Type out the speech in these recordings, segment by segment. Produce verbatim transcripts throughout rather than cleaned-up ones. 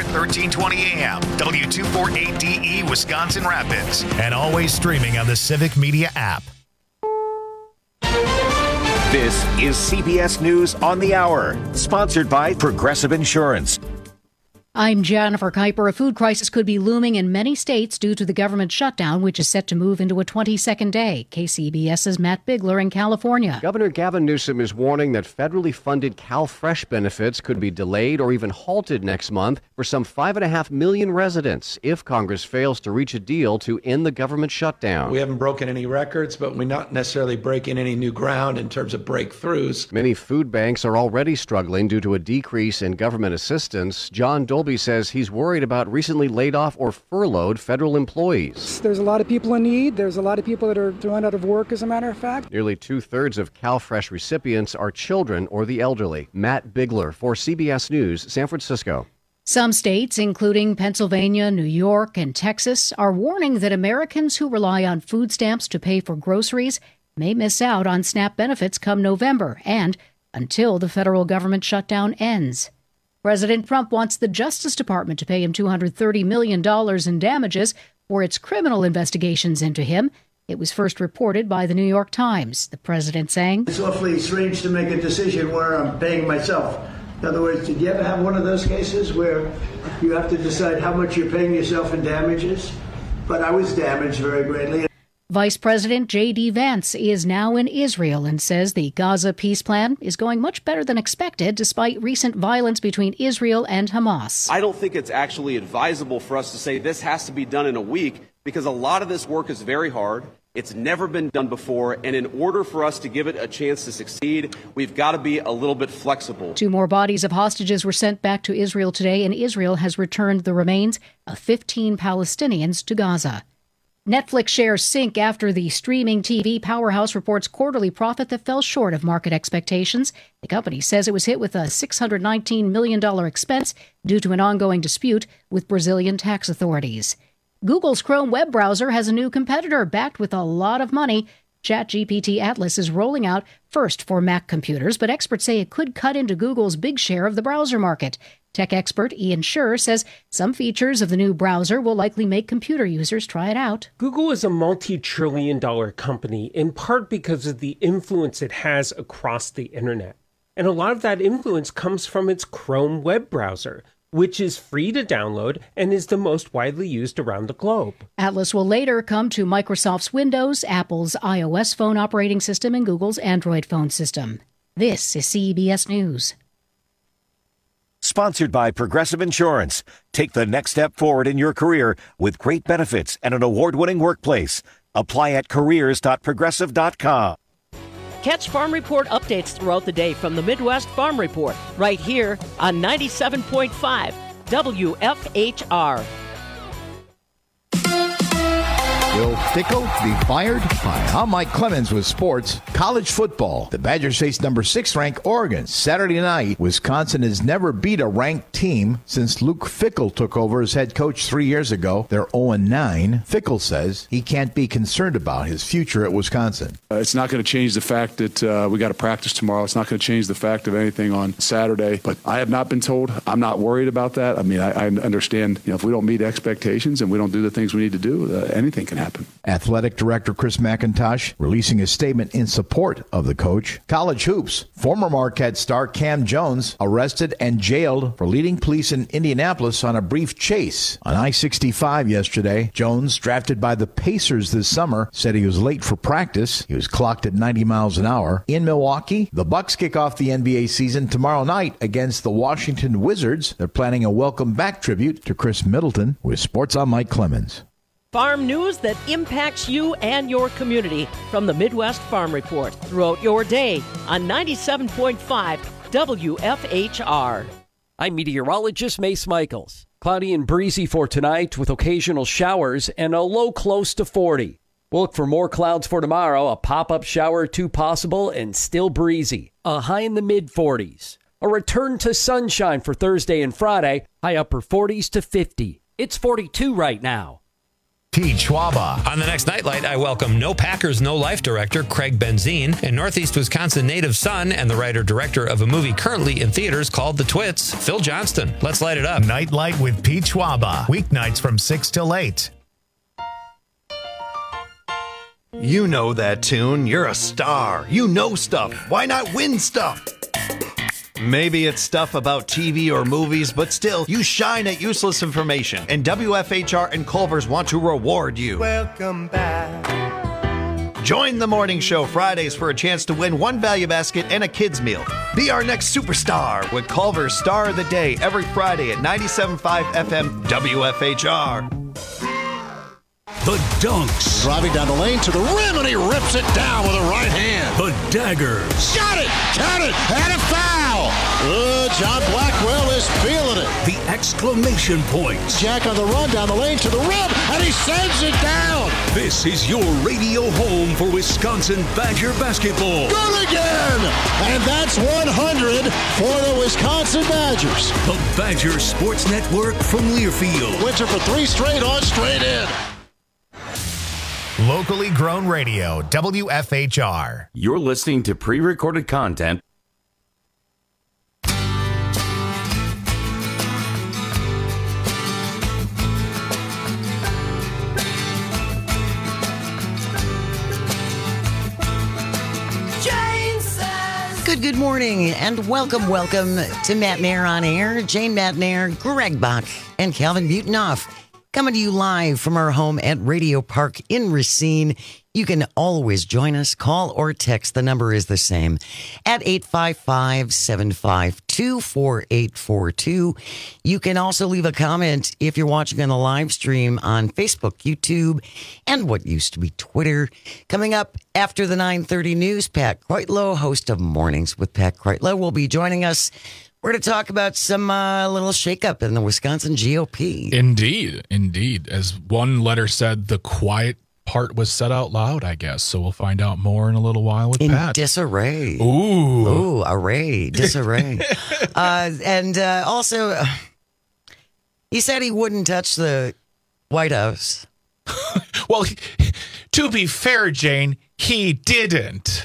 Smart thirteen twenty A M, W two forty-eight D E, Wisconsin Rapids, and always streaming on the Civic Media app. This is C B S News on the Hour, sponsored by Progressive Insurance. I'm Jennifer Kuiper. A food crisis could be looming in many states due to the government shutdown, which is set to move into a twenty-second day. KCBS's Matt Bigler in California. Governor Gavin Newsom is warning that federally funded CalFresh benefits could be delayed or even halted next month for some five and a half million residents if Congress fails to reach a deal to end the government shutdown. We haven't broken any records, but we're not necessarily breaking any new ground in terms of breakthroughs. Many food banks are already struggling due to a decrease in government assistance. John Dolby says he's worried about recently laid off or furloughed federal employees. There's a lot of people in need. There's a lot of people that are thrown out of work, as a matter of fact. Nearly two-thirds of CalFresh recipients are children or the elderly. Matt Bigler for C B S News, San Francisco. Some states, including Pennsylvania, New York, and Texas, are warning that Americans who rely on food stamps to pay for groceries may miss out on SNAP benefits come November and until the federal government shutdown ends. President Trump wants the Justice Department to pay him two hundred thirty million dollars in damages for its criminal investigations into him. It was first reported by the New York Times. The president saying, "It's awfully strange to make a decision where I'm paying myself." In other words, did you ever have one of those cases where you have to decide how much you're paying yourself in damages? But I was damaged very greatly. Vice President J D. Vance is now in Israel and says the Gaza peace plan is going much better than expected despite recent violence between Israel and Hamas. I don't think it's actually advisable for us to say this has to be done in a week because a lot of this work is very hard. It's never been done before, and in order for us to give it a chance to succeed, we've got to be a little bit flexible. Two more bodies of hostages were sent back to Israel today, and Israel has returned the remains of fifteen Palestinians to Gaza. Netflix shares sink after the streaming T V powerhouse reports quarterly profit that fell short of market expectations. The company says it was hit with a six hundred nineteen million dollars expense due to an ongoing dispute with Brazilian tax authorities. Google's Chrome web browser has a new competitor backed with a lot of money. ChatGPT Atlas is rolling out first for Mac computers, but experts say it could cut into Google's big share of the browser market. Tech expert Ian Scherr says some features of the new browser will likely make computer users try it out. Google is a multi-trillion dollar company, in part because of the influence it has across the internet. And a lot of that influence comes from its Chrome web browser, which is free to download and is the most widely used around the globe. Atlas will later come to Microsoft's Windows, Apple's iOS phone operating system, and Google's Android phone system. This is C B S News. Sponsored by Progressive Insurance. Take the next step forward in your career with great benefits and an award-winning workplace. Apply at careers dot progressive dot com. Catch Farm Report updates throughout the day from the Midwest Farm Report, right here on ninety-seven point five W F H R. Will Fickell be fired? Hi, I'm Mike Clemens with sports. College football. The Badgers face number six ranked Oregon. Saturday night, Wisconsin has never beat a ranked team since Luke Fickell took over as head coach three years ago. They're oh and nine. Fickell says he can't be concerned about his future at Wisconsin. Uh, it's not going to change the fact that uh, we got to practice tomorrow. It's not going to change the fact of anything on Saturday. But I have not been told. I'm not worried about that. I mean, I, I understand, you know, if we don't meet expectations and we don't do the things we need to do, uh, anything can happen. Athletic Director Chris McIntosh releasing a statement in support of the coach. College hoops. Former Marquette star Cam Jones arrested and jailed for leading police in Indianapolis on a brief chase on I sixty-five yesterday. Jones, drafted by the Pacers this summer, said he was late for practice. He was clocked at ninety miles an hour. In Milwaukee, the Bucks kick off the N B A season tomorrow night against the Washington Wizards. They're planning a welcome back tribute to Chris Middleton. With sports, I'm Mike Clemens. Farm news that impacts you and your community from the Midwest Farm Report throughout your day on ninety-seven point five W F H R. I'm meteorologist Mace Michaels. Cloudy and breezy for tonight with occasional showers and a low close to forty. We'll look for more clouds for tomorrow, a pop-up shower or two possible and still breezy. A high in the mid forties. A return to sunshine for Thursday and Friday, high upper forties to fifty. It's forty-two right now. Pete Schwaba. On the next Nightlight, I welcome No Packers, No Life director Craig Benzine and Northeast Wisconsin native son and the writer-director of a movie currently in theaters called The Twits, Phil Johnston. Let's light it up. Nightlight with Pete Schwaba. Weeknights from six till eight. You know that tune. You're a star. You know stuff. Why not win stuff? Maybe it's stuff about T V or movies, but still, you shine at useless information. And W F H R and Culver's want to reward you. Welcome back. Join the morning show Fridays for a chance to win one value basket and a kid's meal. Be our next superstar with Culver's Star of the Day every Friday at ninety-seven point five F M W F H R. The Dunks. Driving down the lane to the rim, and he rips it down with a right hand. The Daggers. Got it! Count it! And a foul! Uh, John Blackwell is feeling it. The exclamation points. Jack on the run down the lane to the rim, and he sends it down. This is your radio home for Wisconsin Badger basketball. Good again! And that's one hundred for the Wisconsin Badgers. The Badger Sports Network from Learfield. Winter for three straight on straight in. Locally grown radio, W F H R. You're listening to pre-recorded content. Good, good morning, and welcome, welcome to Matt Nair on Air. Jane Matt Nair, Greg Bach, and Calvin Butenoff. Coming to you live from our home at Radio Park in Racine. You can always join us, call or text. The number is the same at eight five five, seven five two, four eight four two. You can also leave a comment if you're watching on the live stream on Facebook, YouTube, and what used to be Twitter. Coming up after the nine thirty news, Pat Kreutlow, host of Mornings with Pat Kreutlow, will be joining us. We're going to talk about some uh, little shakeup in the Wisconsin G O P. Indeed, indeed. As one letter said, the quiet part was said out loud, I guess. So we'll find out more in a little while with in Pat. Disarray. Ooh. Ooh, array, disarray. uh, and uh, also, uh, he said he wouldn't touch the White House. Well, to be fair, Jane, he didn't.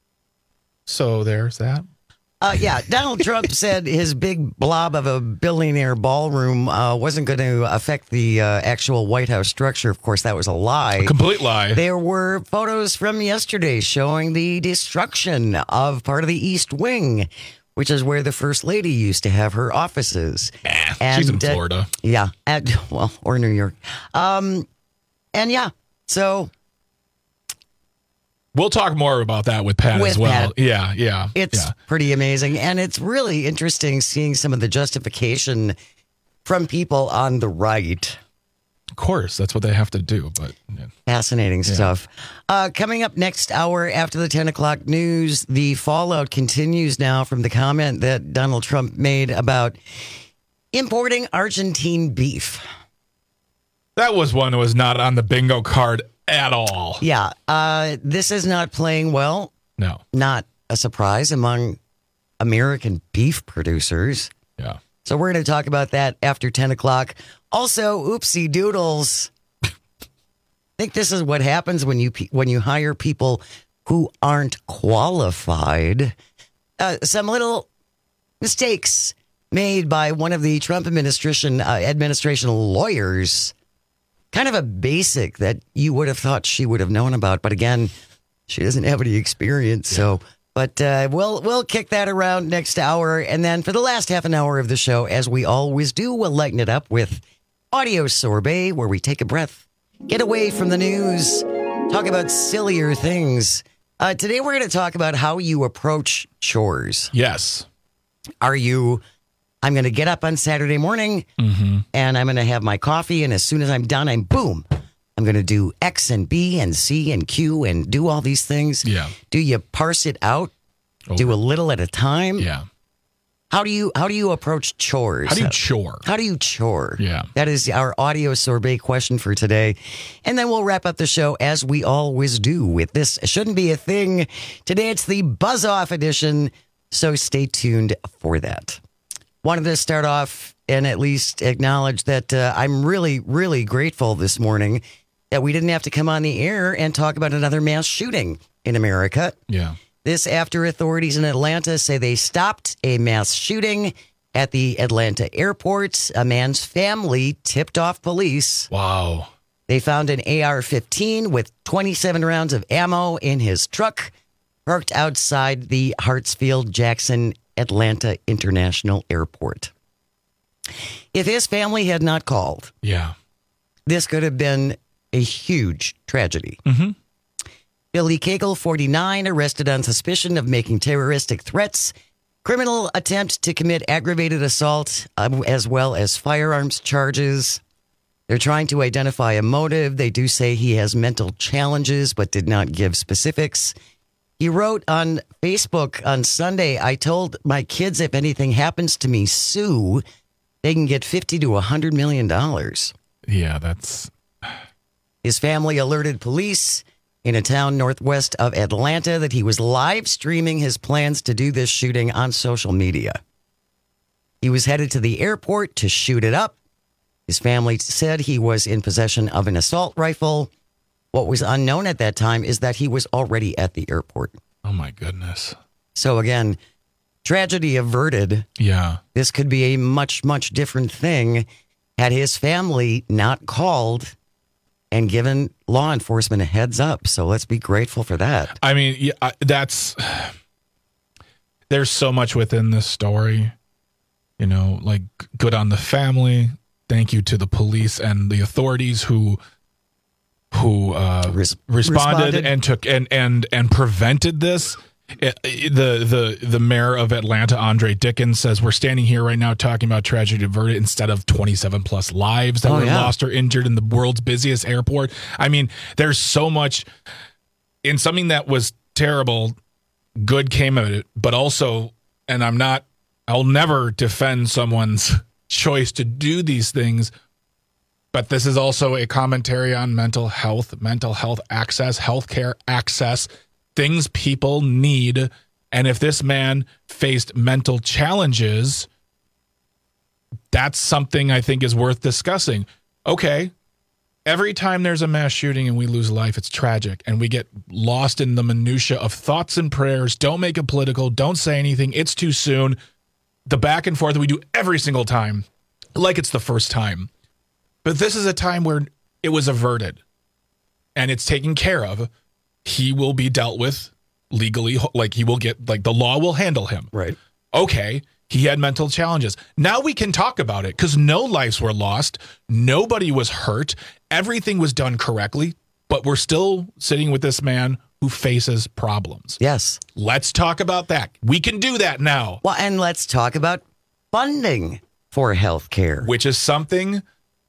So there's that. Uh, yeah, Donald Trump said his big blob of a billionaire ballroom uh, wasn't going to affect the uh, actual White House structure. Of course, that was a lie. A complete lie. There were photos from yesterday showing the destruction of part of the East Wing, which is where the First Lady used to have her offices. Eh, and, she's in Florida. Uh, yeah, at, well, or New York. Um, and yeah, so... We'll talk more about that with Pat with as well. Pat. Yeah, yeah. It's yeah. pretty amazing. And it's really interesting seeing some of the justification from people on the right. Of course, that's what they have to do. But yeah. Fascinating yeah. stuff. Uh, coming up next hour after the ten o'clock news, the fallout continues now from the comment that Donald Trump made about importing Argentine beef. That was one that was not on the bingo card at all. Yeah, uh, this is not playing well. No. Not a surprise among American beef producers. Yeah. So we're going to talk about that after ten o'clock. Also, oopsie doodles. I think this is what happens when you when you hire people who aren't qualified. Uh, some little mistakes made by one of the Trump administration uh, administration lawyers. Kind of a basic that you would have thought she would have known about, but again, she doesn't have any experience. Yeah. So, but uh, we'll we'll kick that around next hour, and then for the last half an hour of the show, as we always do, we'll lighten it up with Audio Sorbet, where we take a breath, get away from the news, talk about sillier things. Uh, today, we're going to talk about how you approach chores. Yes. Are you? I'm going to get up on Saturday morning mm-hmm. and I'm going to have my coffee. And as soon as I'm done, I'm boom. I'm going to do X and B and C and Q and do all these things. Yeah. Do you parse it out? Over. Do a little at a time? Yeah. How do you how do you approach chores? How do you chore? How do you chore? Yeah. That is our audio sorbet question for today. And then we'll wrap up the show as we always do with this Shouldn't Be a Thing. Today it's the Buzz Off edition. So stay tuned for that. Wanted to start off and at least acknowledge that uh, I'm really, really grateful this morning that we didn't have to come on the air and talk about another mass shooting in America. Yeah. This after authorities in Atlanta say they stopped a mass shooting at the Atlanta airport. A man's family tipped off police. Wow. They found an A R fifteen with twenty-seven rounds of ammo in his truck, parked outside the Hartsfield-Jackson Atlanta International Airport. If his family had not called, yeah, this could have been a huge tragedy. Mm-hmm. Billy Cagle, forty-nine, arrested on suspicion of making terroristic threats, criminal attempt to commit aggravated assault, um, as well as firearms charges. They're trying to identify a motive. They do say he has mental challenges, but did not give specifics. He wrote on Facebook on Sunday, I told my kids if anything happens to me, sue, they can get fifty to one hundred million dollars. Yeah, that's... His family alerted police in a town northwest of Atlanta that he was live streaming his plans to do this shooting on social media. He was headed to the airport to shoot it up. His family said he was in possession of an assault rifle. What was unknown at that time is that he was already at the airport. Oh, my goodness. So again, tragedy averted. Yeah. This could be a much, much different thing had his family not called and given law enforcement a heads up. So let's be grateful for that. I mean, yeah, that's... There's so much within this story. You know, like, good on the family. Thank you to the police and the authorities who who uh, Res- responded, responded and took and and and prevented this. It, it, the the the mayor of Atlanta, Andre Dickens, says we're standing here right now talking about tragedy averted instead of twenty-seven plus lives that oh, were yeah. lost or injured in the world's busiest airport. I mean, there's so much in something that was terrible. Good came of it, but also, and I'm not. I'll never defend someone's choice to do these things, but this is also a commentary on mental health, mental health access, healthcare access, things people need. And if this man faced mental challenges, that's something I think is worth discussing. Okay, every time there's a mass shooting and we lose life, it's tragic, and we get lost in the minutia of thoughts and prayers. Don't make it political. Don't say anything. It's too soon. The back and forth that we do every single time, like it's the first time. But this is a time where it was averted and it's taken care of. He will be dealt with legally, like he will get, like the law will handle him. Right. Okay, he had mental challenges. Now we can talk about it because no lives were lost. Nobody was hurt. Everything was done correctly, but we're still sitting with this man who faces problems. Yes. Let's talk about that. We can do that now. Well, and let's talk about funding for health care, which is something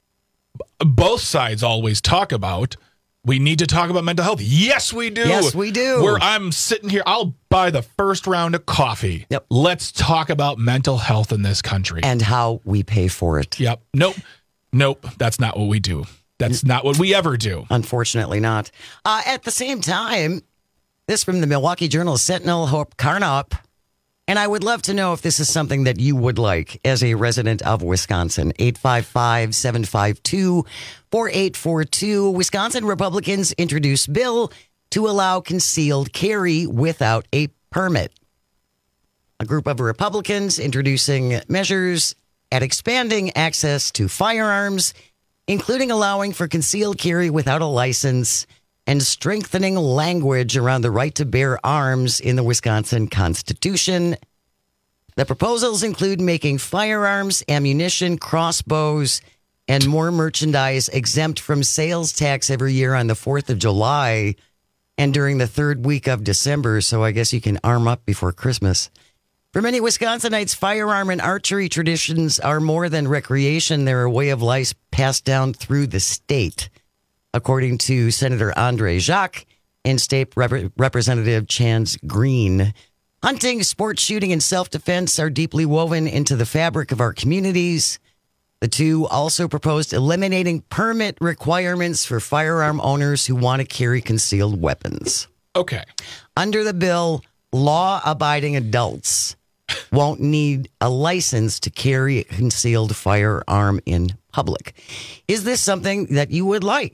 both sides always talk about. We need to talk about mental health. Yes, we do. Yes, we do. Where I'm sitting here, I'll buy the first round of coffee. Yep. Let's talk about mental health in this country. And how we pay for it. Yep. Nope. Nope. That's not what we do. That's not what we ever do. Unfortunately not. Uh, at the same time, this from the Milwaukee Journal Sentinel, Hope Carnop. And I would love to know if this is something that you would like as a resident of Wisconsin. eight five five, seven five two, four eight four two. Wisconsin Republicans introduce bill to allow concealed carry without a permit. A group of Republicans introducing measures at expanding access to firearms, including allowing for concealed carry without a license and strengthening language around the right to bear arms in the Wisconsin Constitution. The proposals include making firearms, ammunition, crossbows, and more merchandise exempt from sales tax every year on the fourth of July and during the third week of December, so I guess you can arm up before Christmas. For many Wisconsinites, firearm and archery traditions are more than recreation. They're a way of life passed down through the state, according to Senator Andre Jacques and State Rep- Representative Chance Green. Hunting, sport shooting, and self-defense are deeply woven into the fabric of our communities. The two also proposed eliminating permit requirements for firearm owners who want to carry concealed weapons. Okay. Under the bill, law-abiding adults won't need a license to carry a concealed firearm in public. Is this something that you would like?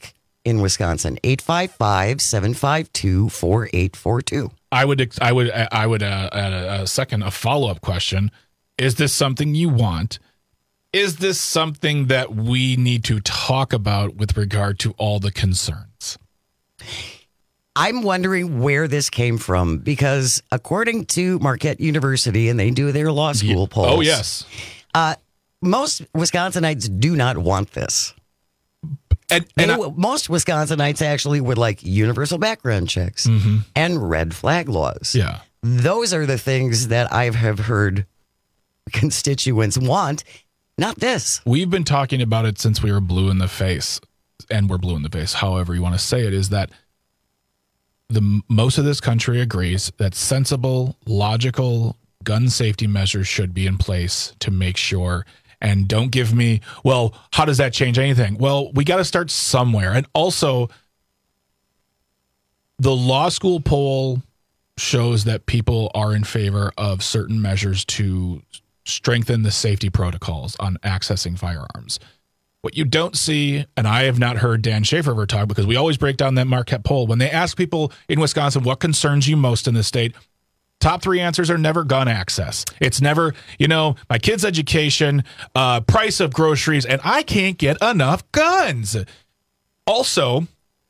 in Wisconsin. eight five five, seven five two, four eight four two. I would, I would, I would, uh, add a, a second, a follow-up question. Is this something you want? Is this something that we need to talk about with regard to all the concerns? I'm wondering where this came from because according to Marquette University, and they do their law school yeah. polls. Oh, yes. Uh, most Wisconsinites do not want this. And, and they, I, most Wisconsinites actually would like universal background checks mm-hmm. and red flag laws. Yeah. Those are the things that I have heard constituents want, not this. We've been talking about it since we were blue in the face, and we're blue in the face, however you want to say it, is that the most of this country agrees that sensible, logical gun safety measures should be in place to make sure. And don't give me, well, how does that change anything? Well, we got to start somewhere. And also, the law school poll shows that people are in favor of certain measures to strengthen the safety protocols on accessing firearms. What you don't see, and I have not heard Dan Schaefer ever talk, because we always break down that Marquette poll. When they ask people in Wisconsin what concerns you most in the state, top three answers are never gun access. It's never, you know, my kid's education, uh, price of groceries, and I can't get enough guns. Also,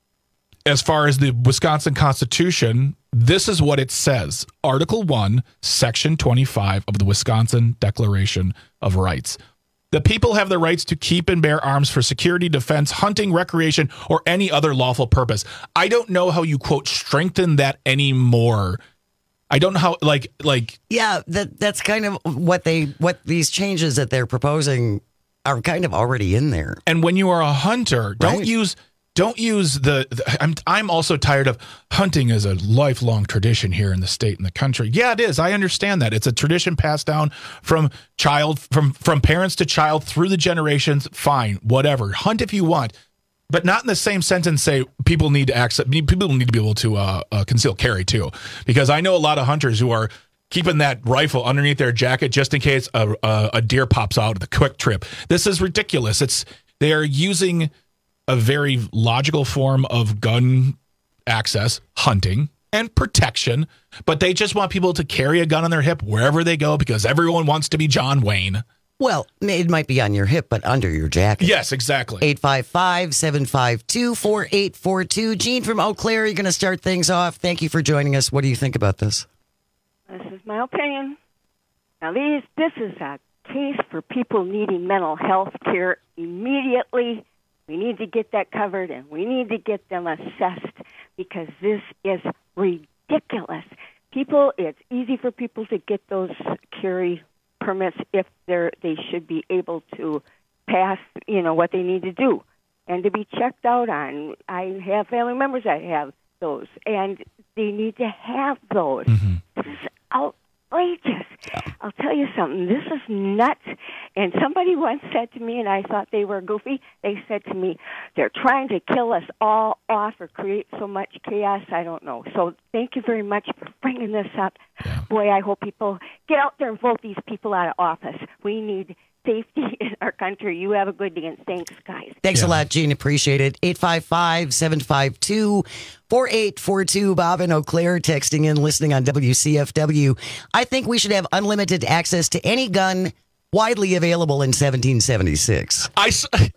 as far as the Wisconsin Constitution, this is what it says. Article one, Section twenty-five of the Wisconsin Declaration of Rights. The people have the rights to keep and bear arms for security, defense, hunting, recreation, or any other lawful purpose. I don't know how you, quote, strengthen that anymore. I don't know how, like, like. Yeah, that that's kind of what they, what these changes that they're proposing are kind of already in there. And when you are a hunter, don't Right. use, don't use the, the. I'm I'm also tired of hunting as a lifelong tradition here in the state and the country. Yeah, it is. I understand that it's a tradition passed down from child, from from parents to child through the generations. Fine, whatever. Hunt if you want. But not in the same sentence say people need to access, people need to be able to uh, uh, conceal carry too. Because I know a lot of hunters who are keeping that rifle underneath their jacket just in case a, a, a deer pops out of the quick trip. This is ridiculous. It's they are using a very logical form of gun access, hunting, and protection, but they just want people to carry a gun on their hip wherever they go because everyone wants to be John Wayne. Well, it might be on your hip, but under your jacket. Yes, exactly. eight five five, seven five two, four eight four two. Gene from Eau Claire, you're going to start things off. Thank you for joining us. What do you think about this? This is my opinion. Now, these this is a case for people needing mental health care immediately. We need to get that covered, and we need to get them assessed because this is ridiculous. People, it's easy for people to get those carry permits if they're they should be able to pass, you know, what they need to do and to be checked out on. I have family members that have those, and they need to have those. Mm-hmm. This is outrageous. I'll tell you something. This is nuts. And somebody once said to me, and I thought they were goofy, they said to me, they're trying to kill us all off or create so much chaos. I don't know. So thank you very much for bringing this up. Yeah. Boy, I hope people get out there and vote these people out of office. We need safety in our country. You have a good day, and thanks, guys. Thanks yeah. a lot, Gene. Appreciate it. eight five five, seven five two, four eight four two. Bob in Eau Claire texting in, listening on W C F W. I think we should have unlimited access to any gun widely available in seventeen seventy-six. I,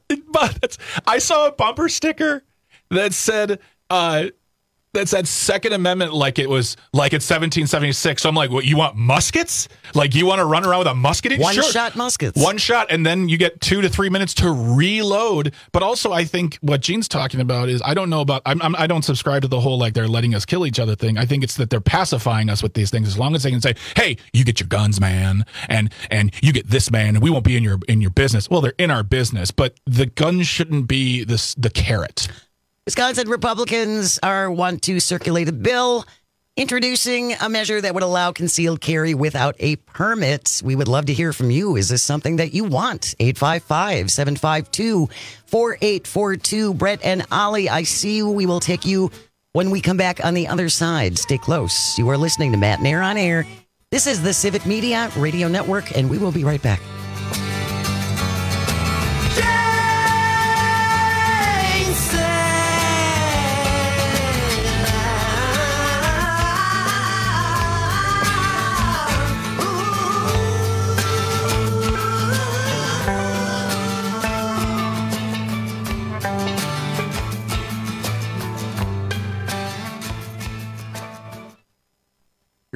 but I saw a bumper sticker that said, uh, that said Second Amendment like it was like it's seventeen seventy-six. So I'm like, what, you want muskets? Like you want to run around with a musket? In? One Sure. shot muskets. One shot, and then you get two to three minutes to reload. But also, I think what Gene's talking about is I don't know about. I'm, I'm, I don't subscribe to the whole like they're letting us kill each other thing. I think it's that they're pacifying us with these things as long as they can say, "Hey, you get your guns, man, and and you get this, man, and we won't be in your in your business." Well, they're in our business, but the guns shouldn't be this the carrot. Wisconsin Republicans are want to circulate a bill introducing a measure that would allow concealed carry without a permit. We would love to hear from you. Is this something that you want? eight five five, seven five two, four eight four two. Brett and Ollie, I see you. We will take you when we come back on the other side. Stay close. You are listening to Matt Nair on Air. This is the Civic Media Radio Network, and we will be right back.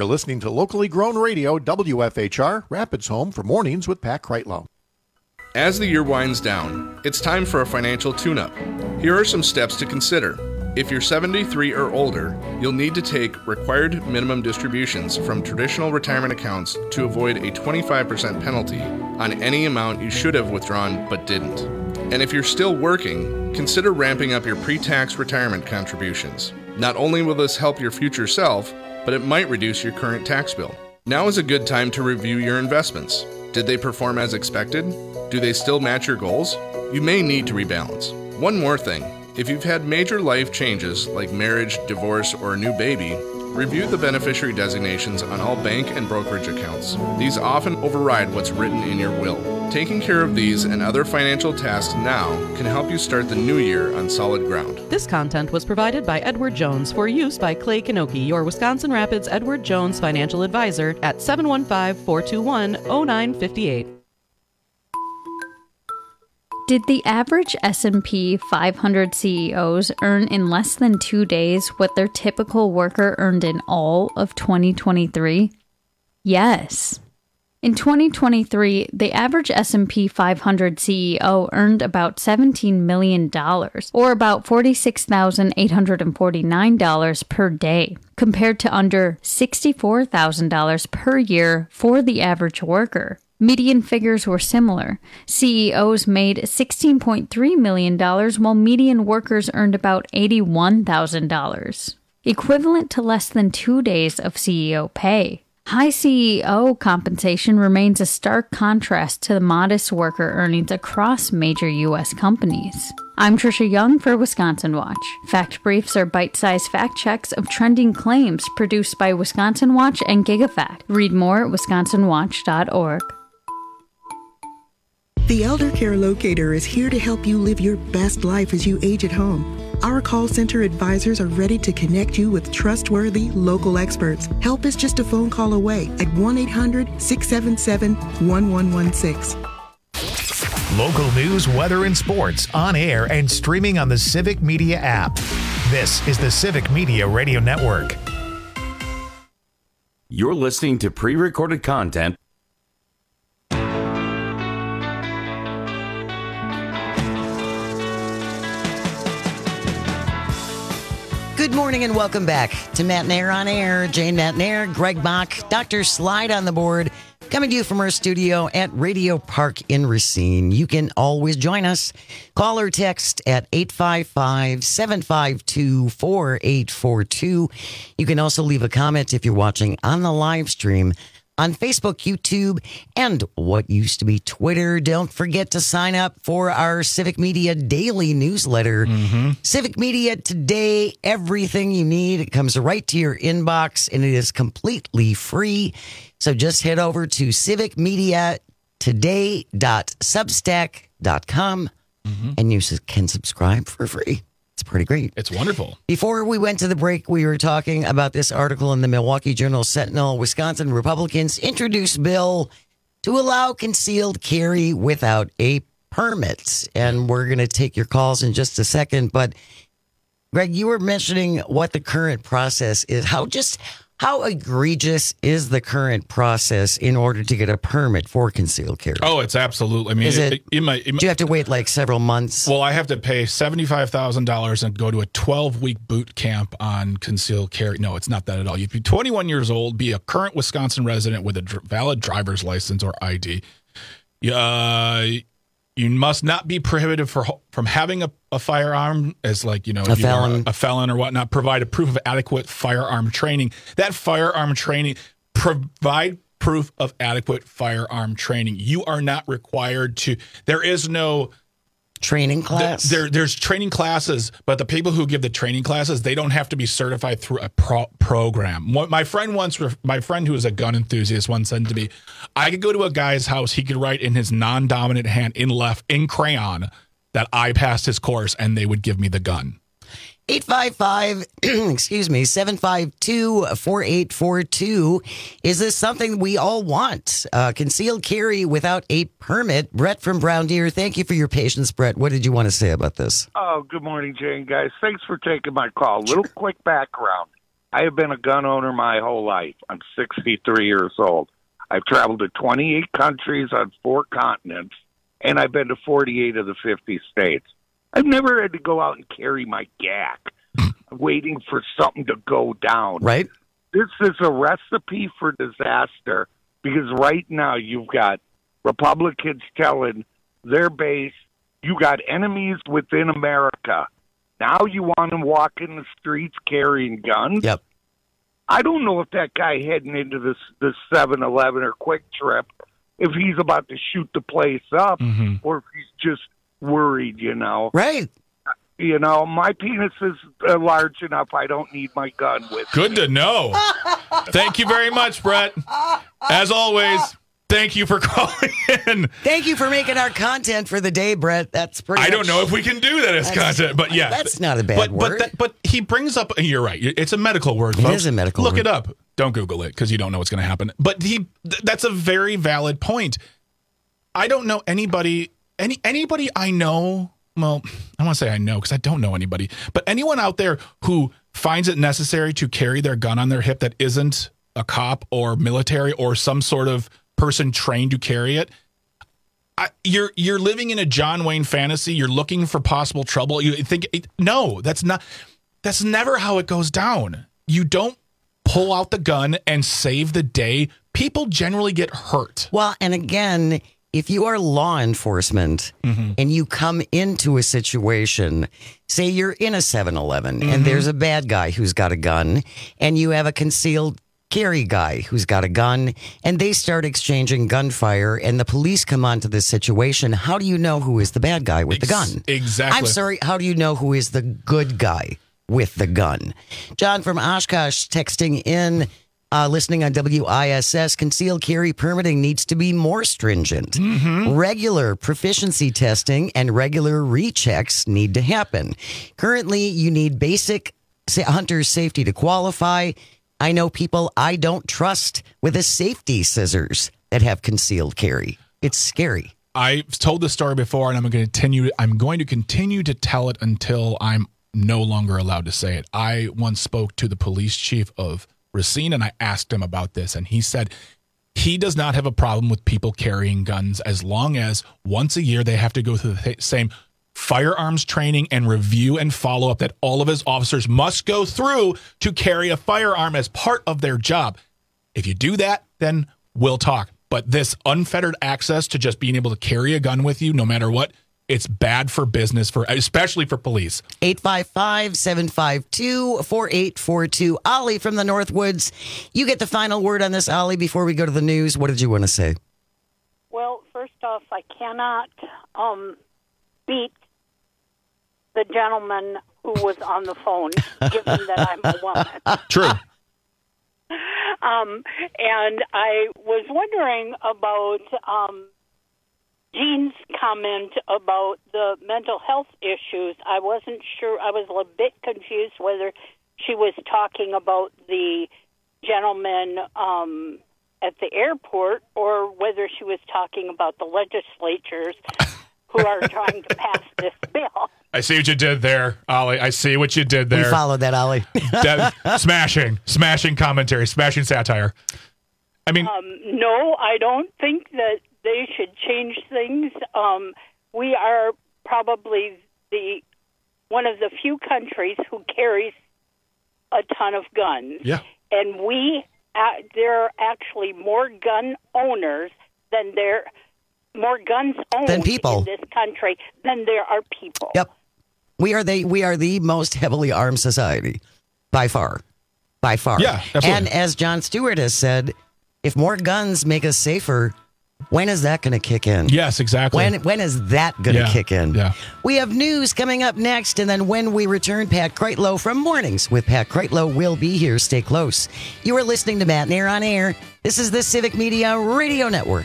You're listening to locally grown radio, W F H R, Rapids Home for Mornings with Pat Kreitlow. As the year winds down, it's time for a financial tune-up. Here are some steps to consider. If you're seventy-three or older, you'll need to take required minimum distributions from traditional retirement accounts to avoid a twenty-five percent penalty on any amount you should have withdrawn but didn't. And if you're still working, consider ramping up your pre-tax retirement contributions. Not only will this help your future self, but it might reduce your current tax bill. Now is a good time to review your investments. Did they perform as expected? Do they still match your goals? You may need to rebalance. One more thing. If you've had major life changes like marriage, divorce, or a new baby, review the beneficiary designations on all bank and brokerage accounts. These often override what's written in your will. Taking care of these and other financial tasks now can help you start the new year on solid ground. This content was provided by Edward Jones for use by Clay Kanoki, your Wisconsin Rapids Edward Jones financial advisor at seven one five, four two one, zero nine five eight. Did the average S and P five hundred C E Os earn in less than two days what their typical worker earned in all of twenty twenty-three? Yes. In twenty twenty-three, the average S and P five hundred C E O earned about seventeen million dollars, or about forty-six thousand eight hundred forty-nine dollars per day, compared to under sixty-four thousand dollars per year for the average worker. Median figures were similar. C E Os made sixteen point three million dollars, while median workers earned about eighty-one thousand dollars, equivalent to less than two days of C E O pay. High C E O compensation remains a stark contrast to the modest worker earnings across major U S companies. I'm Trisha Young for Wisconsin Watch. Fact Briefs are bite-sized fact checks of trending claims produced by Wisconsin Watch and GigaFact. Read more at wisconsin watch dot org. The Elder Care Locator is here to help you live your best life as you age at home. Our call center advisors are ready to connect you with trustworthy local experts. Help is just a phone call away at one eight hundred, six seven seven, one one one six. Local news, weather, and sports on air and streaming on the Civic Media app. This is the Civic Media Radio Network. You're listening to pre-recorded content. Good morning and welcome back to Matt Nair on Air. Jane Matt Nair, Greg Bach, Doctor Slide on the board, coming to you from our studio at Radio Park in Racine. You can always join us. Call or text at eight five five, seven five two, four eight four two. You can also leave a comment if you're watching on the live stream on Facebook, YouTube, and what used to be Twitter. Don't forget to sign up for our Civic Media Daily newsletter. Mm-hmm. Civic Media Today, everything you need. It comes right to your inbox, and it is completely free. So just head over to civic media today dot substack dot com, mm-hmm. and you can subscribe for free. It's pretty great. It's wonderful. Before we went to the break, we were talking about this article in the Milwaukee Journal Sentinel. Wisconsin Republicans introduced bill to allow concealed carry without a permit. And we're going to take your calls in just a second. But, Greg, you were mentioning what the current process is. How just how egregious is the current process in order to get a permit for concealed carry? Oh, it's absolutely. I mean, is it, it, it, might, it, do you have to wait like several months? Well, I have to pay seventy-five thousand dollars and go to a twelve-week boot camp on concealed carry. No, it's not that at all. You'd be twenty-one years old, be a current Wisconsin resident with a dr- valid driver's license or I D. Uh, you must not be prohibited for, from having a, a firearm as like, you know, a felon. A, a felon or whatnot. Provide a proof of adequate firearm training. That firearm training, provide proof of adequate firearm training. You are not required to, there is no training class. There, there's training classes, but the people who give the training classes, they don't have to be certified through a pro- program. What my friend once, my friend who is a gun enthusiast once said to me, I could go to a guy's house, he could write in his non-dominant hand in left, in crayon, that I passed his course and they would give me the gun. eight five five, excuse me, seven five two, four eight four two. Is this something we all want? Uh, concealed carry without a permit. Brett from Brown Deer, thank you for your patience, Brett. What did you want to say about this? Oh, good morning, Jane, guys. Thanks for taking my call. A little quick background. I have been a gun owner my whole life. I'm sixty-three years old. I've traveled to twenty-eight countries on four continents, and I've been to forty-eight of the fifty states. I've never had to go out and carry my G A C, waiting for something to go down. Right. This is a recipe for disaster, because right now you've got Republicans telling their base, you got enemies within America. Now you want them walking the streets carrying guns? Yep. I don't know if that guy heading into this this seven eleven or Quick Trip, if he's about to shoot the place up, mm-hmm. or if he's just worried, you know. Right. You know, my penis is uh, large enough. I don't need my gun with Good me. to know. Thank you very much, Brett. As always, thank you for calling in. Thank you for making our content for the day, Brett. That's pretty I much, don't know if we can do that as That's- content, but yeah. that's not a bad but, word. But, that, but he brings up, you're right, it's a medical word, It folks. is a medical Look word. it up. Don't Google it, because you don't know what's going to happen. But he, th- that's a very valid point. I don't know anybody, any anybody I know, well, I want to say I know, because I don't know anybody, but anyone out there who finds it necessary to carry their gun on their hip that isn't a cop or military or some sort of person trained to carry it, I, you're you're living in a John Wayne fantasy. You're looking for possible trouble. You think no, that's not. That's never how it goes down. You don't pull out the gun and save the day. People generally get hurt. Well, and again, if you are law enforcement mm-hmm. and you come into a situation, say you're in a seven eleven Mm-hmm. and there's a bad guy who's got a gun, and you have a concealed carry guy who's got a gun, and they start exchanging gunfire, and the police come onto this situation, how do you know who is the bad guy with the gun? Exactly. I'm sorry, how do you know who is the good guy with the gun? John from Oshkosh texting in, uh, listening on W I S S, concealed carry permitting needs to be more stringent. Mm-hmm. Regular proficiency testing and regular rechecks need to happen. Currently, you need basic sa- hunter safety to qualify. I know people I don't trust with a safety scissors that have concealed carry. It's scary. I've told this story before, and I'm going to continue. I'm going to continue to tell it until I'm no longer allowed to say it. I once spoke to the police chief of Racine, and I asked him about this, and he said he does not have a problem with people carrying guns as long as once a year they have to go through the th- same firearms training and review and follow up that all of his officers must go through to carry a firearm as part of their job. If you do that, then we'll talk. But this unfettered access to just being able to carry a gun with you, no matter what, it's bad for business, for especially for police. eight five five, seven five two, four eight four two. Ollie from the Northwoods, you get the final word on this, Ollie, before we go to the news. What did you want to say? Well, first off, I cannot um, beat the gentleman who was on the phone, given that I'm a woman. True. Um, and I was wondering about um, Jean's comment about the mental health issues. I wasn't sure. I was a bit confused whether she was talking about the gentleman um, at the airport or whether she was talking about the legislatures who are trying to pass this bill. I see what you did there, Ollie. I see what you did there. We followed that, Ollie. That, smashing, smashing commentary, smashing satire. I mean, um, no, I don't think that they should change things. Um, we are probably the one of the few countries who carries a ton of guns. Yeah. And we, uh, there are actually more gun owners than there, more guns owned Than people. in this country than there are people. Yep. We are the we are the most heavily armed society by far. By far. Yeah, absolutely. And as Jon Stewart has said, if more guns make us safer, when is that going to kick in? Yes, exactly. When when is that going to Yeah, kick in? yeah. We have news coming up next, and then when we return, Pat Kreitlow from Mornings with Pat Kreitlow will be here. Stay close. You are listening to Matt Nair on Air. This is the Civic Media Radio Network.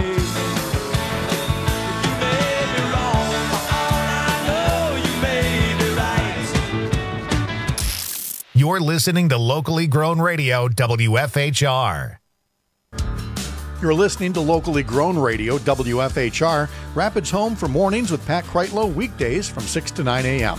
Say, if you made me wrong, all I know you made You're listening to locally grown radio W F H R. You're listening to locally grown radio W F H R, Rapids home for mornings with Pat Kreitlow, weekdays from six to nine a.m.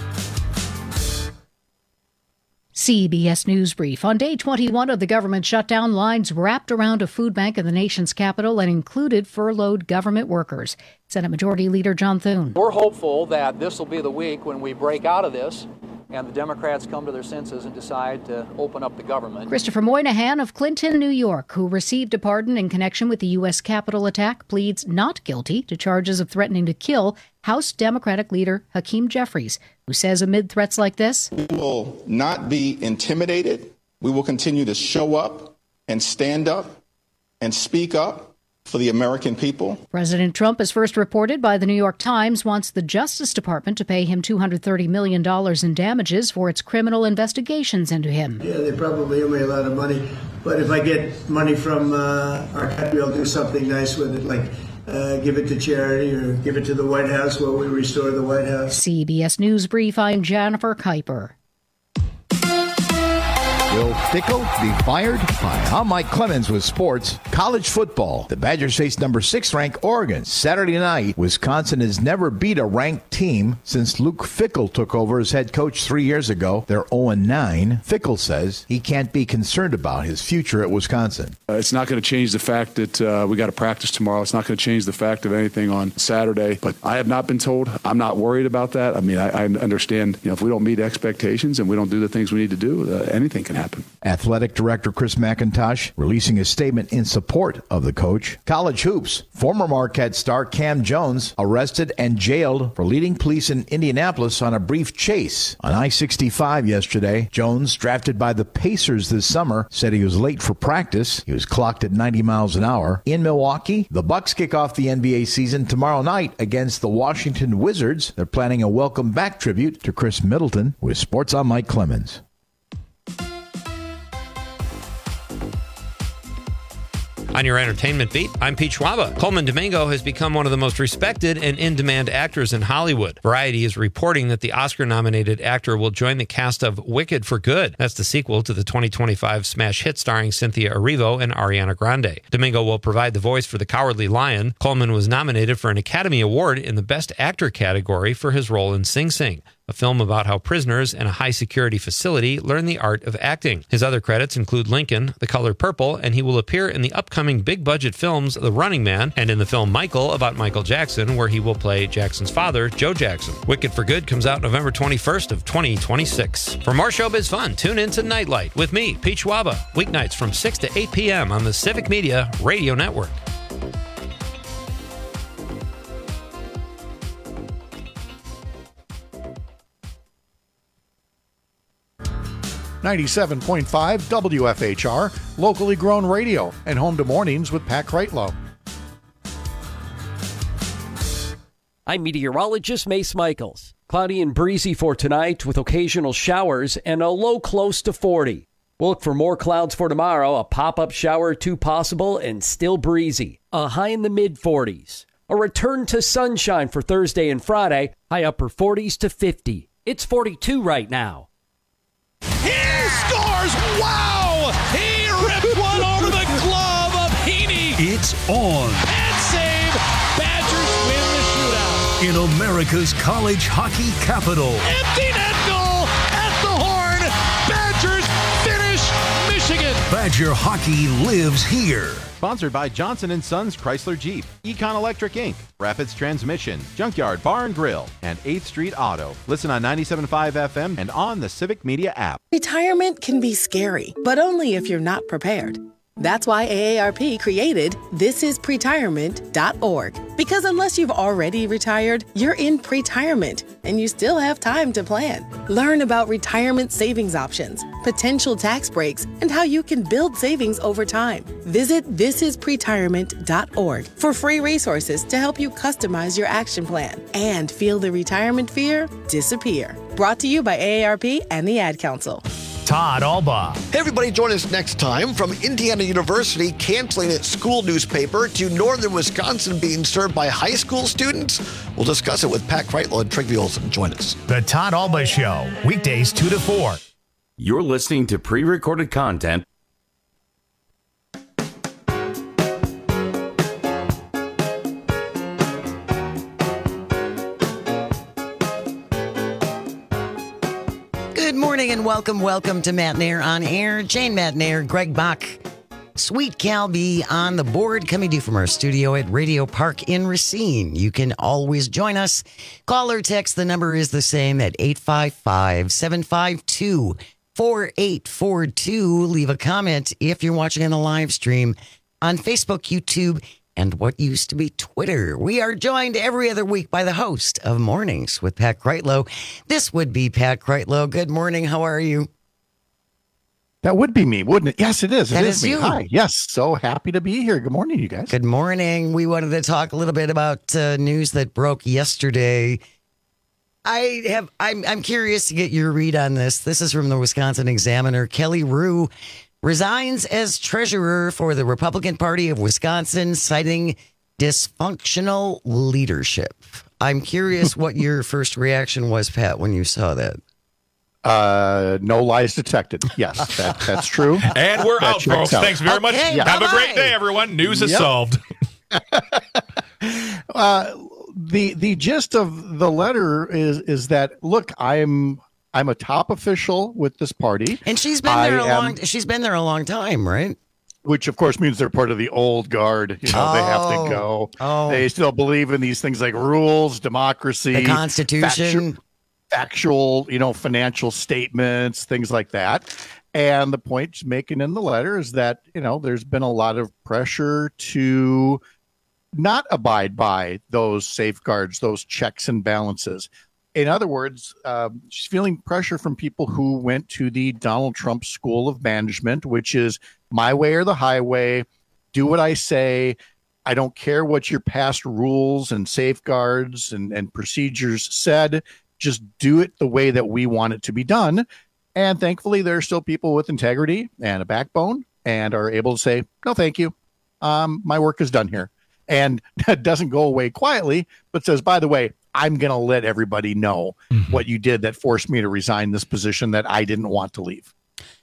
C B S News Brief. On day twenty-one of the government shutdown, lines wrapped around a food bank in the nation's capital and included furloughed government workers. Senate Majority Leader John Thune. We're hopeful that this will be the week when we break out of this and the Democrats come to their senses and decide to open up the government. Christopher Moynihan of Clinton, New York, who received a pardon in connection with the U S Capitol attack, pleads not guilty to charges of threatening to kill House Democratic leader Hakeem Jeffries, who says amid threats like this, "We will not be intimidated. We will continue to show up and stand up and speak up for the American people." President Trump, as first reported by the New York Times, wants the Justice Department to pay him two hundred thirty million dollars in damages for its criminal investigations into him. Yeah, they probably owe me a lot of money, but if I get money from uh, our country, I'll do something nice with it, like uh, give it to charity or give it to the White House while we restore the White House. C B S News Brief, I'm Jennifer Kuiper. Will Fickell be fired? Hi, I'm Mike Clemens with sports. College football. The Badgers face number six ranked Oregon Saturday night. Wisconsin has never beat a ranked team since Luke Fickell took over as head coach three years ago. They're oh and nine. Fickell says he can't be concerned about his future at Wisconsin. Uh, it's not going to change the fact that uh, we got to practice tomorrow. It's not going to change the fact of anything on Saturday. But I have not been told. I'm not worried about that. I mean, I, I understand, you know, if we don't meet expectations and we don't do the things we need to do, uh, anything can happen. Athletic Director Chris McIntosh releasing a statement in support of the coach. College hoops. Former Marquette star Cam Jones arrested and jailed for leading police in Indianapolis on a brief chase on I sixty-five yesterday. Jones, drafted by the Pacers this summer, said he was late for practice. He was clocked at ninety miles an hour. In Milwaukee, the Bucks kick off the N B A season tomorrow night against the Washington Wizards. They're planning a welcome back tribute to Chris Middleton. With sports, I'm Mike Clemens. On your entertainment beat, I'm Pete Schwaba. Coleman Domingo has become one of the most respected and in-demand actors in Hollywood. Variety is reporting that the Oscar-nominated actor will join the cast of Wicked for Good. That's the sequel to the twenty twenty-five smash hit starring Cynthia Erivo and Ariana Grande. Domingo will provide the voice for the Cowardly Lion. Coleman was nominated for an Academy Award in the Best Actor category for his role in Sing Sing, a film about how prisoners in a high-security facility learn the art of acting. His other credits include Lincoln, The Color Purple, and he will appear in the upcoming big-budget films The Running Man and in the film Michael about Michael Jackson, where he will play Jackson's father, Joe Jackson. Wicked for Good comes out November twenty-first of twenty twenty-six. For more showbiz fun, tune in to Nightlight with me, Pete Schwaba, weeknights from six to eight p.m. on the Civic Media Radio Network. ninety-seven point five W F H R, locally grown radio, and home to mornings with Pat Kreitlow. I'm meteorologist Mace Michaels. Cloudy and breezy for tonight with occasional showers and a low close to forty. We'll look for more clouds for tomorrow, a pop-up shower or two possible and still breezy. A high in the mid-forties. A return to sunshine for Thursday and Friday, high upper forties to fifty. It's forty-two right now. He scores! Wow! He ripped one over the glove of Heaney. It's on. And save. Badgers win the shootout. In America's college hockey capital. Empty net goal at the horn. Badgers finish Michigan. Badger hockey lives here. Sponsored by Johnson and Sons Chrysler Jeep, Econ Electric Incorporated, Rapids Transmission, Junkyard Bar and Grill, and eighth Street Auto. Listen on ninety-seven point five F M and on the Civic Media app. Retirement can be scary, but only if you're not prepared. That's why A A R P created this is pretirement dot org. Because unless you've already retired, you're in pretirement, and you still have time to plan. Learn about retirement savings options, potential tax breaks, and how you can build savings over time. Visit this is pretirement dot org for free resources to help you customize your action plan and feel the retirement fear disappear. Brought to you by A A R P and the Ad Council. Todd Alba. Hey, everybody, join us next time from Indiana University canceling its school newspaper to northern Wisconsin being served by high school students. We'll discuss it with Pat Kreitlow and Trigby Olson. Join us. The Todd Alba Show, weekdays two to four. You're listening to pre-recorded content. Good morning and welcome, welcome to Matt Nair on Air. Jane Matt Nair, Greg Bach, Sweet Calby on the board, coming to you from our studio at Radio Park in Racine. You can always join us. Call or text. The number is the same at eight five five, seven five two, four eight four two. Leave a comment if you're watching on the live stream on Facebook, YouTube, and what used to be Twitter. We are joined every other week by the host of Mornings with Pat Kreitlow. This would be Pat Kreitlow. Good morning. How are you? That would be me, wouldn't it? Yes, it is. It That is is me. you. Hi. Yes, so happy to be here. Good morning, you guys. Good morning. We wanted to talk a little bit about uh, news that broke yesterday. I have. I'm. I'm curious to get your read on this. This is from the Wisconsin Examiner. Kelly Rue resigns as treasurer for the Republican Party of Wisconsin, citing dysfunctional leadership. I'm curious what your first reaction was, Pat, when you saw that. Uh, no lies detected. Yes, that, that's true. And we're That out, checks folks. out. Thanks very much. Okay, Have a bye-bye. great day, everyone. News is Yep. solved. Uh, the the gist of the letter is is that look, I'm I'm a top official with this party, And she's been there I a am- long. She's been there a long time, right? which of course means they're part of the old guard. You know, they have Oh. to go. Oh. They still believe in these things like rules, democracy, The Constitution. factu- factual, you know, financial statements, things like that. And the point she's making in the letter is that, you know, there's been a lot of pressure to not abide by those safeguards, those checks and balances. In other words, uh, she's feeling pressure from people who went to the Donald Trump School of Management, which is my way or the highway. Do what I say. I don't care what your past rules and safeguards and, and procedures said. Just do it the way that we want it to be done. And thankfully, there are still people with integrity and a backbone and are able to say, no, thank you. Um, my work is done here. And that doesn't go away quietly, but says, by the way, I'm going to let everybody know what you did that forced me to resign this position that I didn't want to leave.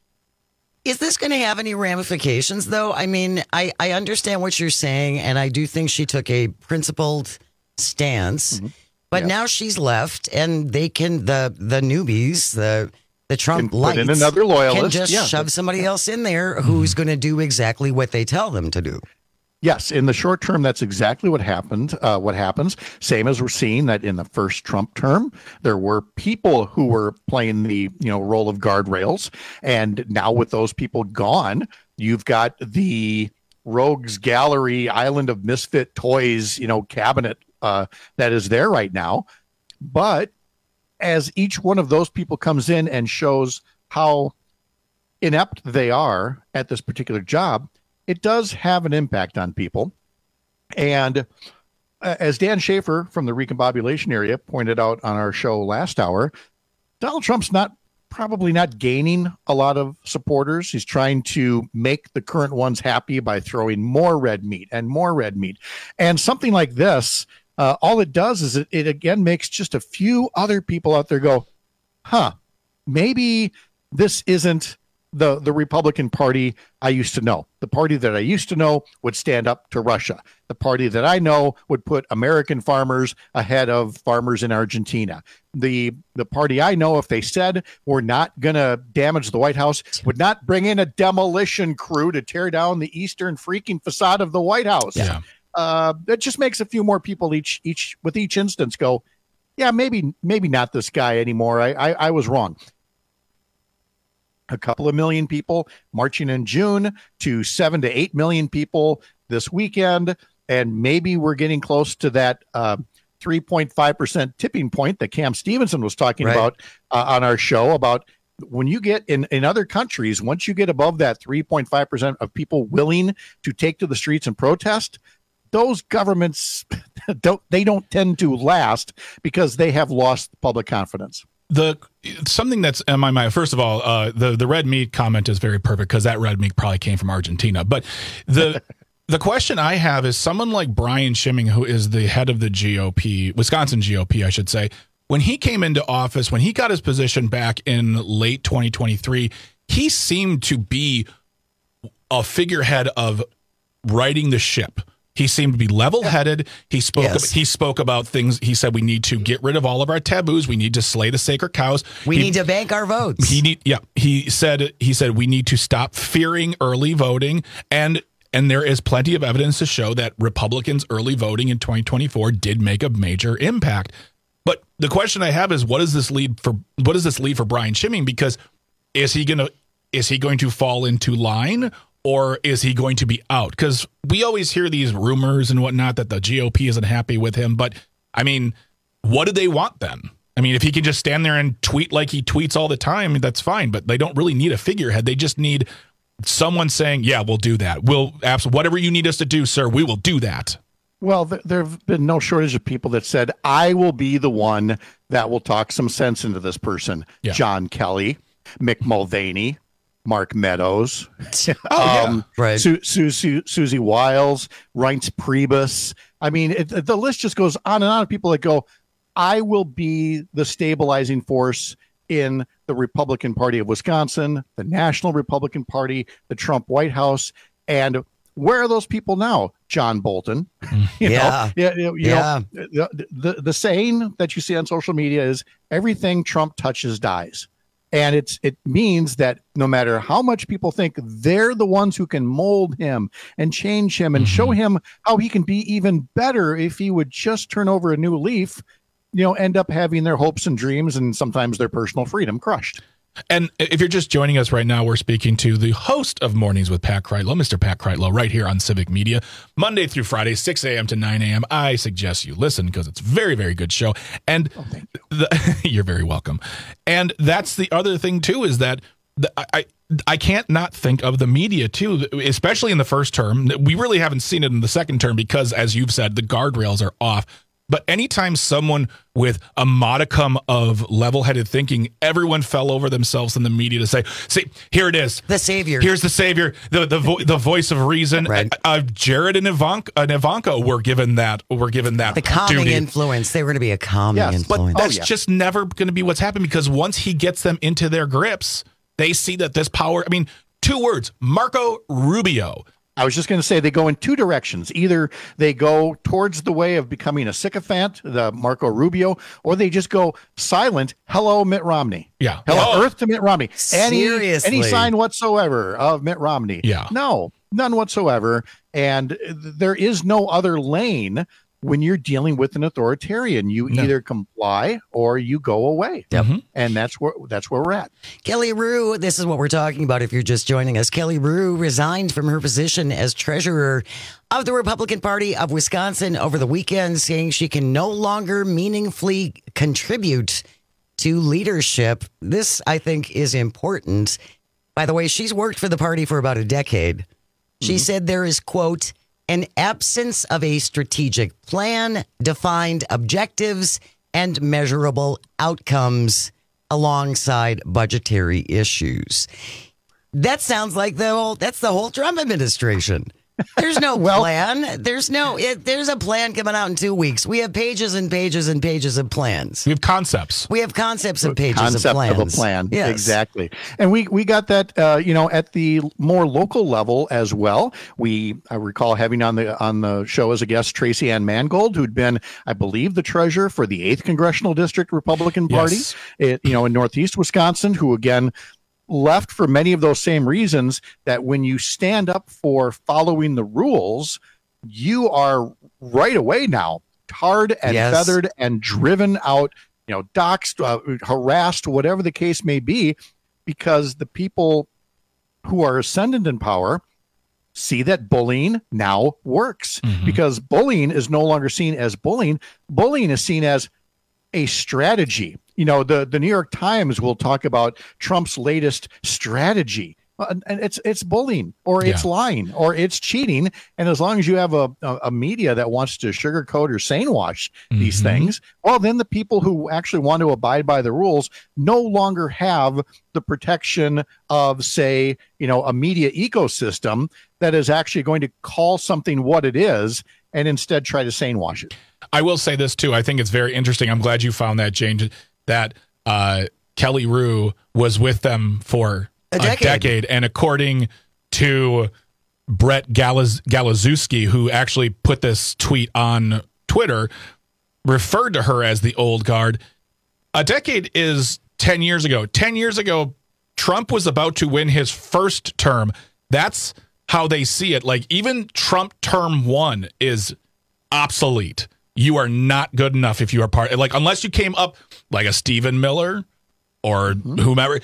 Is this going to have any ramifications, though? I mean, I, I understand what you're saying, and I do think she took a principled stance. Mm-hmm. But Yep. now she's left, and they can the the newbies, the the Trump Can put in lights, another loyalist, can just yeah. shove somebody else in there who's going to do exactly what they tell them to do. Yes, in the short term, that's exactly what happened. Uh, what happens, same as we're seeing that in the first Trump term, there were people who were playing the you know role of guardrails, and now with those people gone, you've got the rogues gallery, island of misfit toys, you know, cabinet uh, that is there right now. But as each one of those people comes in and shows how inept they are at this particular job, it does have an impact on people. And uh, as Dan Schaefer from the recombobulation area pointed out on our show last hour, Donald Trump's not probably not gaining a lot of supporters. He's trying to make the current ones happy by throwing more red meat and more red meat. And something like this, uh, all it does is it, it again makes just a few other people out there go, huh, maybe this isn't the the Republican Party I used to know. The party that I used to know would stand up to Russia. The party that I know would put American farmers ahead of farmers in Argentina. The the party I know, if they said we're not going to damage the White House, would not bring in a demolition crew to tear down the eastern freaking facade of the White House. Yeah. Uh, that just makes a few more people each each with each instance go, yeah, maybe maybe not this guy anymore. I I, I was wrong. A couple of million people marching in June to seven to eight million people this weekend. And maybe we're getting close to that uh, three point five percent tipping point that Cam Stevenson was talking Right. about uh, on our show about when you get in, in other countries, once you get above that three point five percent of people willing to take to the streets and protest, those governments don't, they don't tend to last because they have lost public confidence. The something that's in my mind. First of all, uh, the the red meat comment is very perfect because that red meat probably came from Argentina. But the the question I have is someone like Brian Schimming, who is the head of the G O P, Wisconsin G O P, I should say. when he came into office, when he got his position back in late twenty twenty-three, he seemed to be a figurehead of righting the ship. He seemed to be level-headed. He spoke. Yes. He spoke about things. He said we need to get rid of all of our taboos. We need to slay the sacred cows. We he, need to bank our votes. He need. Yeah. He said. He said we need to stop fearing early voting, and and there is plenty of evidence to show that Republicans' early voting in twenty twenty-four did make a major impact. But the question I have is, what does this lead for? What does this lead for Brian Schimming? Because is he gonna is he going to fall into line? Or is he going to be out? Because we always hear these rumors and whatnot that the G O P isn't happy with him. But, I mean, what do they want then? I mean, if he can just stand there and tweet like he tweets all the time, that's fine. But they don't really need a figurehead. They just need someone saying, yeah, we'll do that. We'll absolutely, whatever you need us to do, sir, we will do that. Well, th- there have been no shortage of people that said, I will be the one that will talk some sense into this person. Yeah. John Kelly, Mick Mulvaney, Mark Meadows, oh, um, yeah. right. Su- Su- Su- Susie Wiles, Reince Priebus. I mean, it, the list just goes on and on of people that go, I will be the stabilizing force in the Republican Party of Wisconsin, the National Republican Party, the Trump White House. And where are those people now? John Bolton. you yeah. know, you, you yeah. know the, the, the saying that you see on social media is everything Trump touches dies. And it's it means that no matter how much people think they're the ones who can mold him and change him and mm-hmm. show him how he can be even better if he would just turn over a new leaf, you know, end up having their hopes and dreams and sometimes their personal freedom crushed. And if you're just joining us right now, we're speaking to the host of Mornings with Pat Kreitlow, Mister Pat Kreitlow, right here on Civic Media, Monday through Friday, six a.m. to nine a.m. I suggest you listen because it's a very, very good show. And oh, thank you. The, you're very welcome. And that's the other thing, too, is that the, I, I can't not think of the media, too, especially in the first term. We really haven't seen it in the second term because, as you've said, the guardrails are off. But anytime someone with a modicum of level-headed thinking, everyone fell over themselves in the media to say, see, here it is. The savior. Here's the savior, the the, vo- the voice of reason. Right. Uh, Jared and Ivanka, and Ivanka were given that were given that The calming duty. influence. They were going to be a calming yes, influence. But that's oh, yeah. just never going to be what's happened because once he gets them into their grips, they see that this power, I mean, two words, Marco Rubio. I was just going to say they go in two directions. Either they go towards the way of becoming a sycophant, the Marco Rubio, or they just go silent. Hello, Mitt Romney. Yeah. Hello, oh. Earth to Mitt Romney. Any, Seriously. any sign whatsoever of Mitt Romney? Yeah. No, none whatsoever. And there is no other lane when you're dealing with an authoritarian. You no. either comply or you go away. Yep. And that's where that's where we're at. Kelly Rue, this is what we're talking about if you're just joining us. Kelly Rue resigned from her position as treasurer of the Republican Party of Wisconsin over the weekend, saying she can no longer meaningfully contribute to leadership. This, I think, is important. By the way, she's worked for the party for about a decade. She mm-hmm. said there is, quote, an absence of a strategic plan, defined objectives, and measurable outcomes alongside budgetary issues. That sounds like the whole, that's the whole Trump administration. There's no well, plan. There's no, it, there's a plan coming out in two weeks. We have pages and pages and pages of plans. We have concepts. We have concepts of pages Concept of plans. of a plan. Yes. Exactly. And we, we got that, uh, you know, at the more local level as well. We, I recall having on the, on the show as a guest, Tracy Ann Mangold, who'd been, I believe, the treasurer for the eighth Congressional District Republican Party, yes. it, you know, in Northeast Wisconsin, who again, left for many of those same reasons, that when you stand up for following the rules, you are right away now tarred and yes. feathered and driven out, you know, doxxed, uh, harassed, whatever the case may be, because the people who are ascendant in power see that bullying now works, mm-hmm. because bullying is no longer seen as bullying. Bullying is seen as a strategy. You know, the, the New York Times will talk about Trump's latest strategy. Uh, and it's it's bullying, or it's yeah. lying, or it's cheating. And as long as you have a, a, a media that wants to sugarcoat or sanewash mm-hmm. these things, well, then the people who actually want to abide by the rules no longer have the protection of, say, you know, a media ecosystem that is actually going to call something what it is and instead try to sane wash it. I will say this too. I think it's very interesting. I'm glad you found that, Jane, that uh, Kelly Rue was with them for a decade. a decade. And according to Brett Galaz- Galazewski, who actually put this tweet on Twitter, referred to her as the old guard. A decade is ten years ago. ten years ago, Trump was about to win his first term. That's how they see it. Like, even Trump term one is obsolete. You are not good enough if you are part, like, unless you came up like a Stephen Miller or mm-hmm. whomever.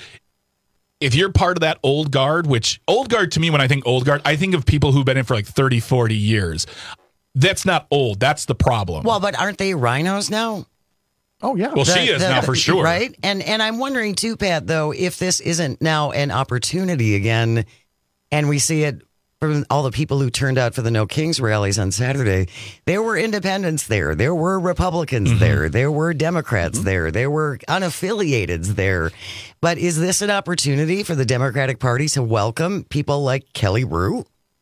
If you're part of that old guard, which old guard to me, when I think old guard, I think of people who've been in for like thirty, forty years. That's not old. That's the problem. Well, but aren't they rhinos now? Oh, yeah. Well, The- she is the- now for sure. Right? And and I'm wondering too, Pat, though, if this isn't now an opportunity again, and we see it from all the people who turned out for the No Kings rallies on Saturday. There were independents there. There were Republicans Mm-hmm. there. There were Democrats there. There were unaffiliateds there. But is this an opportunity for the Democratic Party to welcome people like Kelly Rue?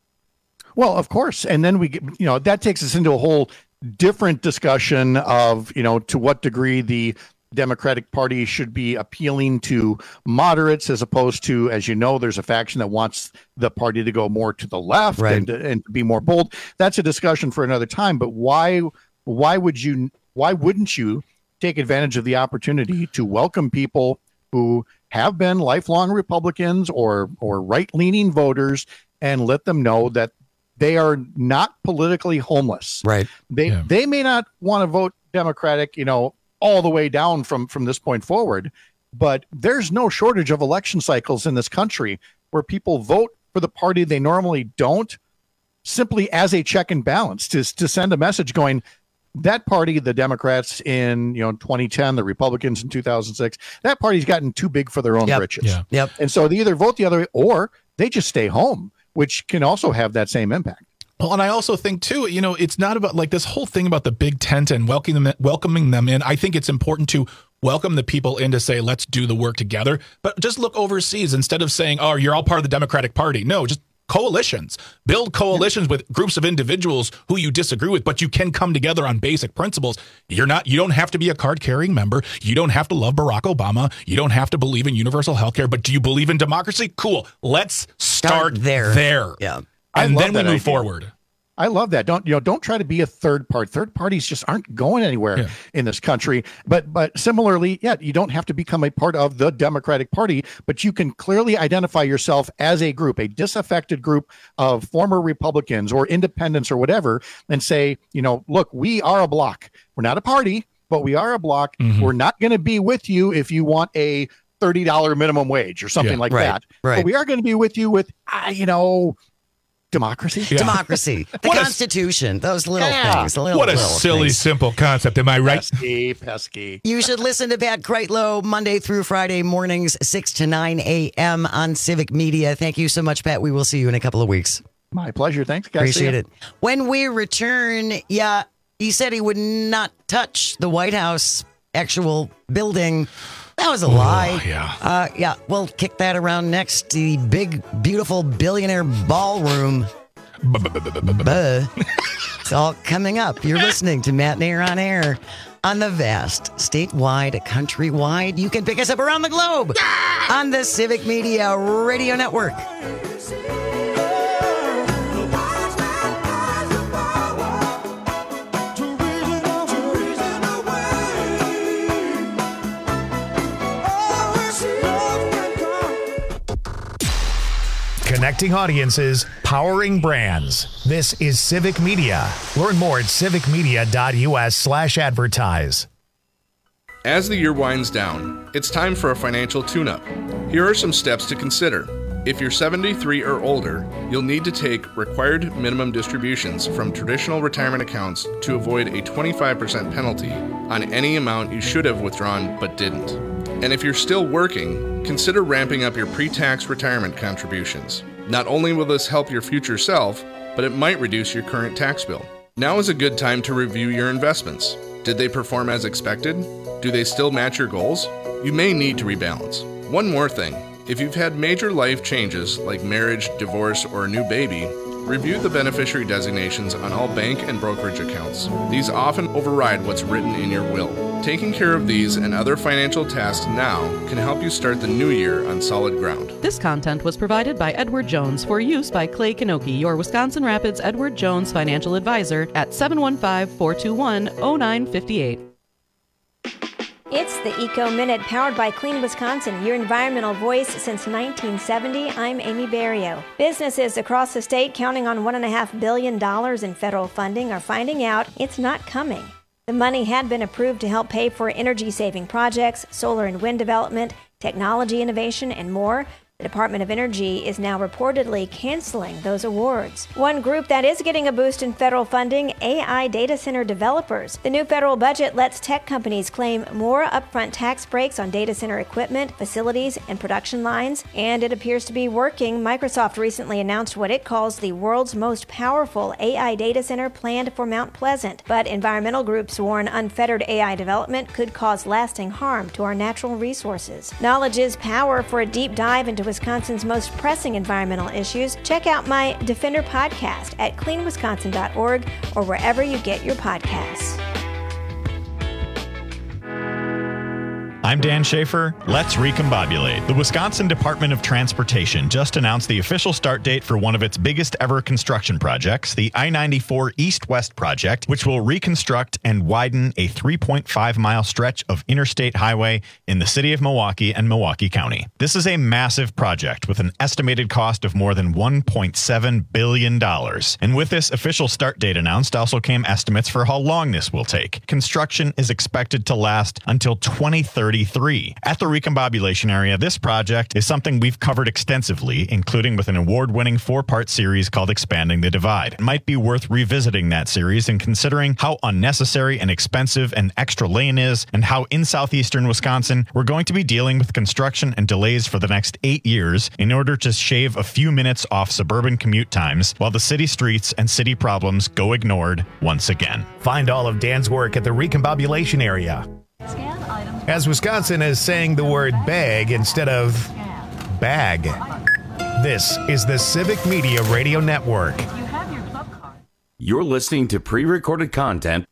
Well, of course. And then we get, you know, that takes us into a whole different discussion of, you know, to what degree the Democratic Party should be appealing to moderates as opposed to, as you know, there's a faction that wants the party to go more to the left Right. and, and to be more bold. That's a discussion for another time. But why, why would you, why wouldn't you take advantage of the opportunity to welcome people who have been lifelong Republicans or, or right-leaning voters and let them know that they are not politically homeless. Right. They Yeah. they may not want to vote Democratic, you know, all the way down from from this point forward, but there's no shortage of election cycles in this country where people vote for the party they normally don't, simply as a check and balance to to send a message going, that party, the Democrats in, you know, twenty ten, the Republicans in two thousand six, that party's gotten too big for their own Yep. britches. Yeah. Yep. And so they either vote the other way or they just stay home, which can also have that same impact. Well, and I also think too, you know, it's not about like this whole thing about the big tent and welcoming them, welcoming them in. I think it's important to welcome the people in to say, let's do the work together. But just look overseas instead of saying, oh, you're all part of the Democratic Party. No, just coalitions. Build coalitions with groups of individuals who you disagree with, but you can come together on basic principles. You're not, you don't have to be a card-carrying member. You don't have to love Barack Obama. You don't have to believe in universal health care. But do you believe in democracy? Cool. Let's start, Start there. there. Yeah. I And love then we that move idea. forward. I love that. Don't, you know, don't try to be a third part. Third parties just aren't going anywhere Yeah. in this country. But but similarly, yeah, you don't have to become a part of the Democratic Party, but you can clearly identify yourself as a group, a disaffected group of former Republicans or independents or whatever, and say, you know, look, we are a block. We're not a party, but we are a block. Mhm. We're not going to be with you if you want a thirty dollars minimum wage or something Yeah. like Right, that. right. But we are going to be with you with, uh, you know, democracy. Yeah. Democracy, the What a- Constitution, those little Yeah. things. The little, What a little silly, things. simple concept. Am I right? Pesky, pesky. You should listen to Pat Kreitlow Monday through Friday mornings, six to nine a.m. on Civic Media. Thank you so much, Pat. We will see you in a couple of weeks. My pleasure. Thanks, guys. See Appreciate ya. it. When we return, yeah, he said he would not touch the White House actual building. That was a lie. yeah. Uh, yeah, we'll kick that around next. The big, beautiful billionaire ballroom. Buh. It's all coming up. You're listening to Matt Nair on Air on the vast, statewide, countrywide. You can pick us up around the globe on the Civic Media Radio Network. Connecting audiences, powering brands. This is Civic Media. Learn more at civicmedia.us slash advertise. As the year winds down, it's time for a financial tune-up. Here are some steps to consider. If you're seventy-three or older, you'll need to take required minimum distributions from traditional retirement accounts to avoid a twenty-five percent penalty on any amount you should have withdrawn but didn't. And if you're still working, consider ramping up your pre-tax retirement contributions. Not only will this help your future self, but it might reduce your current tax bill. Now is a good time to review your investments. Did they perform as expected? Do they still match your goals? You may need to rebalance. One more thing. If you've had major life changes like marriage, divorce, or a new baby, Review the beneficiary designations on all bank and brokerage accounts. These often override what's written in your will. Taking care of these and other financial tasks now can help you start the new year on solid ground. This content was provided by Edward Jones for use by Clay Kanoki, your Wisconsin Rapids Edward Jones financial advisor at seven one five, four two one, zero nine five eight. It's the Eco Minute, powered by Clean Wisconsin, your environmental voice since nineteen seventy. I'm Amy Barrio. Businesses across the state counting on one point five billion dollars in federal funding are finding out it's not coming. The money had been approved to help pay for energy-saving projects, solar and wind development, technology innovation, and more. The Department of Energy is now reportedly canceling those awards. One group that is getting a boost in federal funding, A I data center developers. The new federal budget lets tech companies claim more upfront tax breaks on data center equipment, facilities, and production lines, and it appears to be working. Microsoft recently announced what it calls the world's most powerful A I data center planned for Mount Pleasant. But environmental groups warn unfettered A I development could cause lasting harm to our natural resources. Knowledge is power. For a deep dive into Wisconsin's most pressing environmental issues, check out my Defender podcast at clean wisconsin dot org or wherever you get your podcasts. I'm Dan Schaefer. Let's recombobulate. The Wisconsin Department of Transportation just announced the official start date for one of its biggest ever construction projects, the I ninety-four East-West project, which will reconstruct and widen a three point five mile stretch of interstate highway in the city of Milwaukee and Milwaukee County. This is a massive project with an estimated cost of more than one point seven billion dollars. And with this official start date announced also came estimates for how long this will take. Construction is expected to last until twenty thirty-three. At the recombobulation area, this project is something we've covered extensively, including with an award-winning four-part series called Expanding the Divide. It might be worth revisiting that series and considering how unnecessary and expensive an extra lane is, and how in southeastern Wisconsin we're going to be dealing with construction and delays for the next eight years in order to shave a few minutes off suburban commute times while the city streets and city problems go ignored once again. Find all of Dan's work at the recombobulation area. As Wisconsin is saying the word bag instead of bag. This is the Civic Media Radio Network. You're listening to pre-recorded content.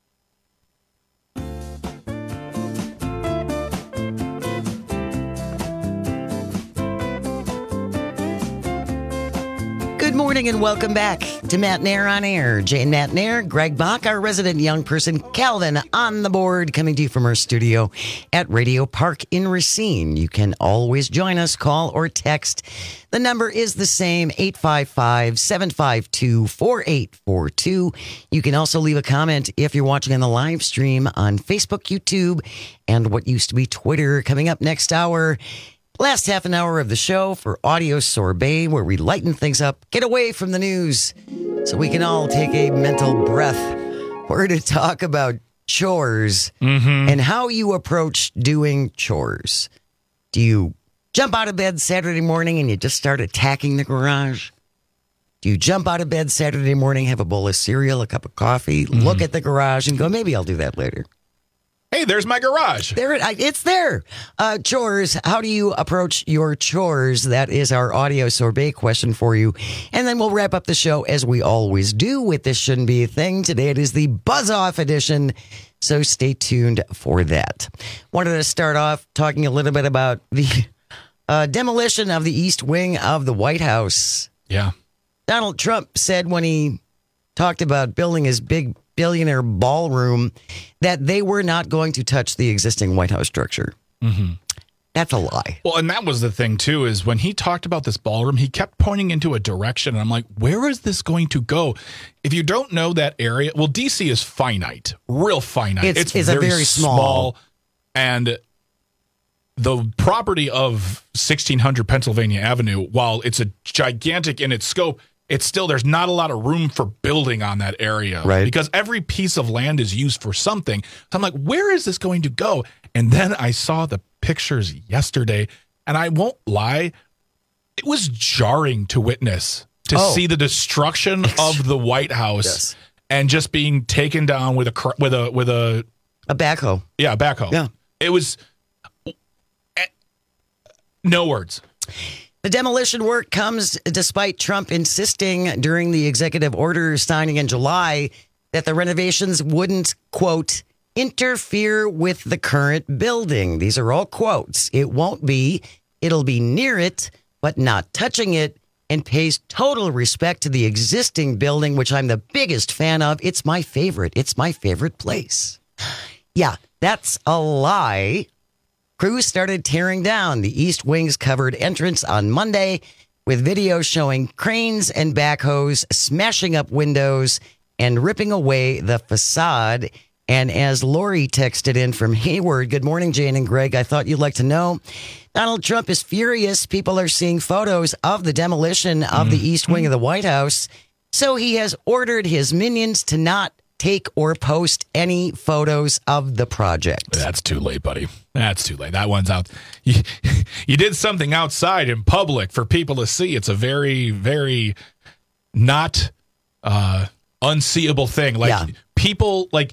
Good morning and welcome back to Matt Nair on Air. Jane Matt Nair, Greg Bach, our resident young person, Calvin on the board, coming to you from our studio at Radio Park in Racine. You can always join us, call or text. The number is the same, eight five five, seven five two, four eight four two. You can also leave a comment if you're watching on the live stream on Facebook, YouTube, and what used to be Twitter. Coming up next hour, last half an hour of the show for Audio Sorbet, where we lighten things up, get away from the news, so we can all take a mental breath. We're to talk about chores mm-hmm. and how you approach doing chores. Do you jump out of bed Saturday morning and you just start attacking the garage? Do you jump out of bed Saturday morning, have a bowl of cereal, a cup of coffee, mm-hmm. look at the garage and go, maybe I'll do that later? Hey, there's my garage. There it, it's there. Uh, chores. How do you approach your chores? That is our Audio Sorbet question for you. And then we'll wrap up the show as we always do with This Shouldn't Be a Thing. Today it is the Buzz Off edition, so stay tuned for that. Wanted to start off talking a little bit about the uh, demolition of the East Wing of the White House. Yeah. Donald Trump said when he talked about building his big billionaire ballroom that they were not going to touch the existing White House structure. Mm-hmm. That's a lie. Well, and that was the thing, too, is when he talked about this ballroom, he kept pointing into a direction. And I'm like, where is this going to go? If you don't know that area, well, D C is finite, real finite. It's, it's, it's very, a very small. small. And the property of sixteen hundred Pennsylvania Avenue, while it's a gigantic in its scope, it's still, there's not a lot of room for building on that area. Right. Because every piece of land is used for something. So I'm like, where is this going to go? And then I saw the pictures yesterday, and I won't lie, it was jarring to witness, to oh. see the destruction of the White House yes. and just being taken down with a, with a, with a, a backhoe. Yeah, a backhoe. Yeah. It was, no words. The demolition work comes despite Trump insisting during the executive order signing in July that the renovations wouldn't, quote, interfere with the current building. These are all quotes. It won't be. It'll be near it, but not touching it, and pays total respect to the existing building, which I'm the biggest fan of. It's my favorite. It's my favorite place. Yeah, that's a lie. Crews started tearing down the East Wing's covered entrance on Monday with videos showing cranes and backhoes smashing up windows and ripping away the facade. And as Lori texted in from Hayward, good morning, Jane and Greg. I thought you'd like to know, Donald Trump is furious. People are seeing photos of the demolition of the East Wing of the White House. So he has ordered his minions to not take or post any photos of the project. That's too late, buddy. That's too late. That one's out. You, you did something outside in public for people to see. It's a very, very not uh, unseeable thing. Like yeah. people like...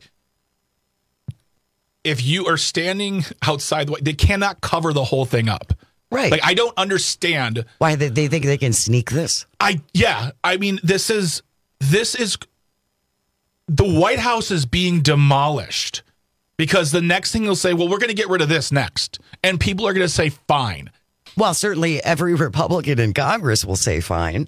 If you are standing outside, they cannot cover the whole thing up. Right. Like, I don't understand. Why they, they think they can sneak this? I, yeah. I mean, this is, this is, the White House is being demolished because the next thing they'll say, well, we're going to get rid of this next. And people are going to say, fine. Well, certainly every Republican in Congress will say fine.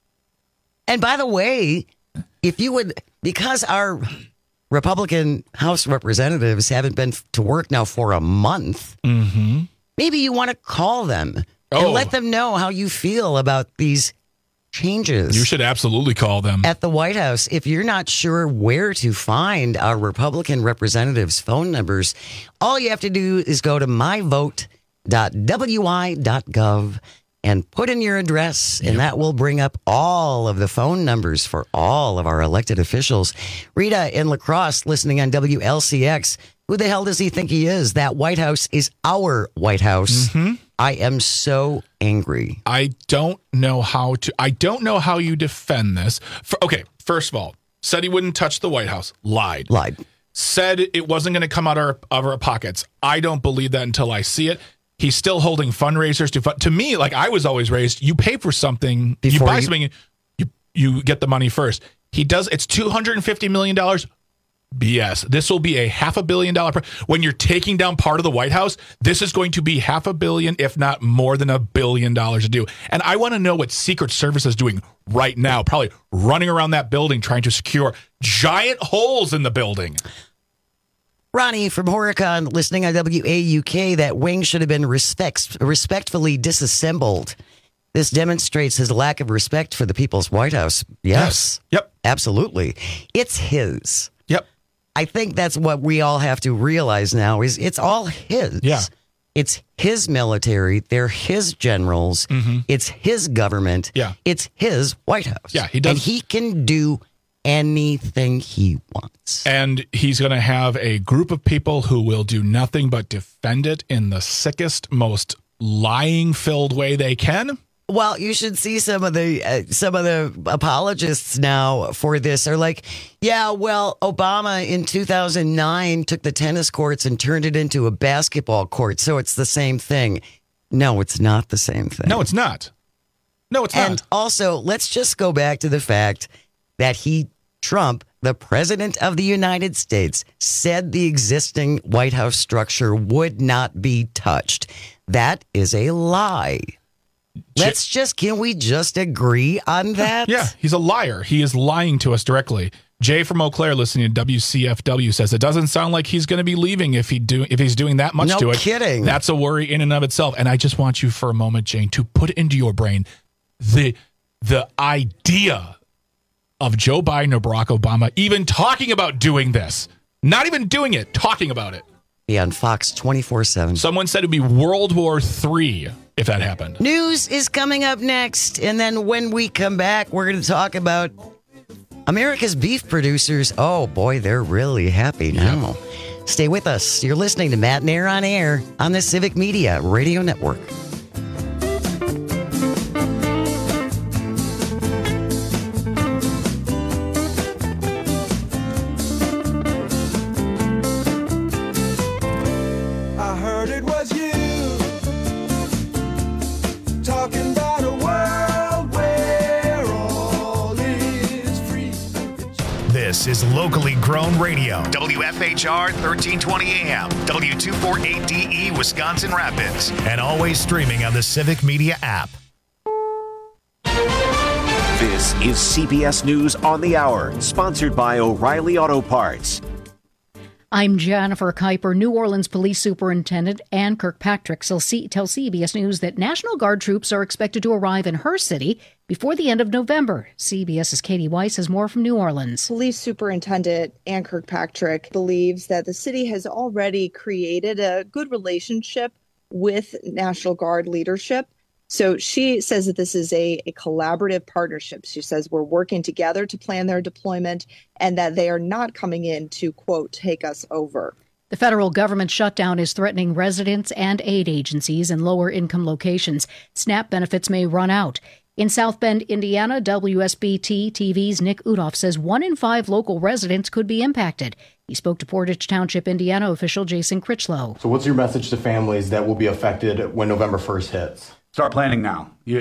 And by the way, if you would, because our Republican House representatives haven't been to work now for a month. Mm-hmm. Maybe you want to call them oh. and let them know how you feel about these changes. You should absolutely call them. At the White House, if you're not sure where to find our Republican representatives' phone numbers, all you have to do is go to my vote dot w i dot gov and put in your address, and yep. that will bring up all of the phone numbers for all of our elected officials. Rita in La Crosse, listening on W L C X. Who the hell does he think he is? That White House is our White House. Mm-hmm. I am so angry. I don't know how to, I don't know how you defend this. For, okay, first of all, said he wouldn't touch the White House. Lied. Lied. Said it wasn't going to come out of our, of our pockets. I don't believe that until I see it. He's still holding fundraisers to fund. To me, like I was always raised, you pay for something, Before you buy you... something, you you get the money first. He does. It's two hundred fifty million dollars. B S. This will be a half a billion dollar. Pro- when you're taking down part of the White House, this is going to be half a billion, if not more than a billion dollars to do. And I want to know what Secret Service is doing right now, probably running around that building trying to secure giant holes in the building. Ronnie from Horicon, listening on W A U K, that wing should have been respect, respectfully disassembled. This demonstrates his lack of respect for the people's White House. Yes. yes. Yep. Absolutely. It's his. Yep. I think that's what we all have to realize now is it's all his. Yeah. It's his military. They're his generals. Mm-hmm. It's his government. Yeah. It's his White House. Yeah, he does. And he can do anything he wants. And he's going to have a group of people who will do nothing but defend it in the sickest, most lying-filled way they can. Well, you should see some of the uh, some of the apologists now for this are like, yeah, well, Obama in two thousand nine took the tennis courts and turned it into a basketball court, so it's the same thing. No, it's not the same thing. No, it's not. No, it's not. And also, let's just go back to the fact that he, Trump, the president of the United States, said the existing White House structure would not be touched. That is a lie. Let's just, can we just agree on that? Yeah, he's a liar. He is lying to us directly. Jay from Eau Claire, listening to W C F W, says it doesn't sound like he's going to be leaving if he do if he's doing that much no to it. No kidding. That's a worry in and of itself. And I just want you for a moment, Jane, to put into your brain the the idea of Joe Biden or Barack Obama even talking about doing this. Not even doing it, talking about it. Be on Fox twenty-four seven. Someone said it'd be World War Three if that happened. News is coming up next. And then when we come back, we're going to talk about America's beef producers. Oh, boy, they're really happy now. Yeah. Stay with us. You're listening to Matt and Air on Air on the Civic Media Radio Network. I heard it was you talking about Locally grown radio. W F H R thirteen twenty A M, W two forty-eight D E, Wisconsin Rapids. And always streaming on the Civic Media app. This is C B S News on the Hour, sponsored by O'Reilly Auto Parts. I'm Jennifer Kuiper. New Orleans Police Superintendent Ann Kirkpatrick tell C B S News that National Guard troops are expected to arrive in her city before the end of November. CBS's Katie Weiss has more from New Orleans. Police Superintendent Ann Kirkpatrick believes that the city has already created a good relationship with National Guard leadership. So she says that this is a, a collaborative partnership. She says we're working together to plan their deployment and that they are not coming in to, quote, take us over. The federal government shutdown is threatening residents and aid agencies in lower income locations. SNAP benefits may run out. In South Bend, Indiana, W S B T T V's Nick Udoff says one in five local residents could be impacted. He spoke to Portage Township, Indiana official Jason Critchlow. So what's your message to families that will be affected when November first hits? Start planning now. You,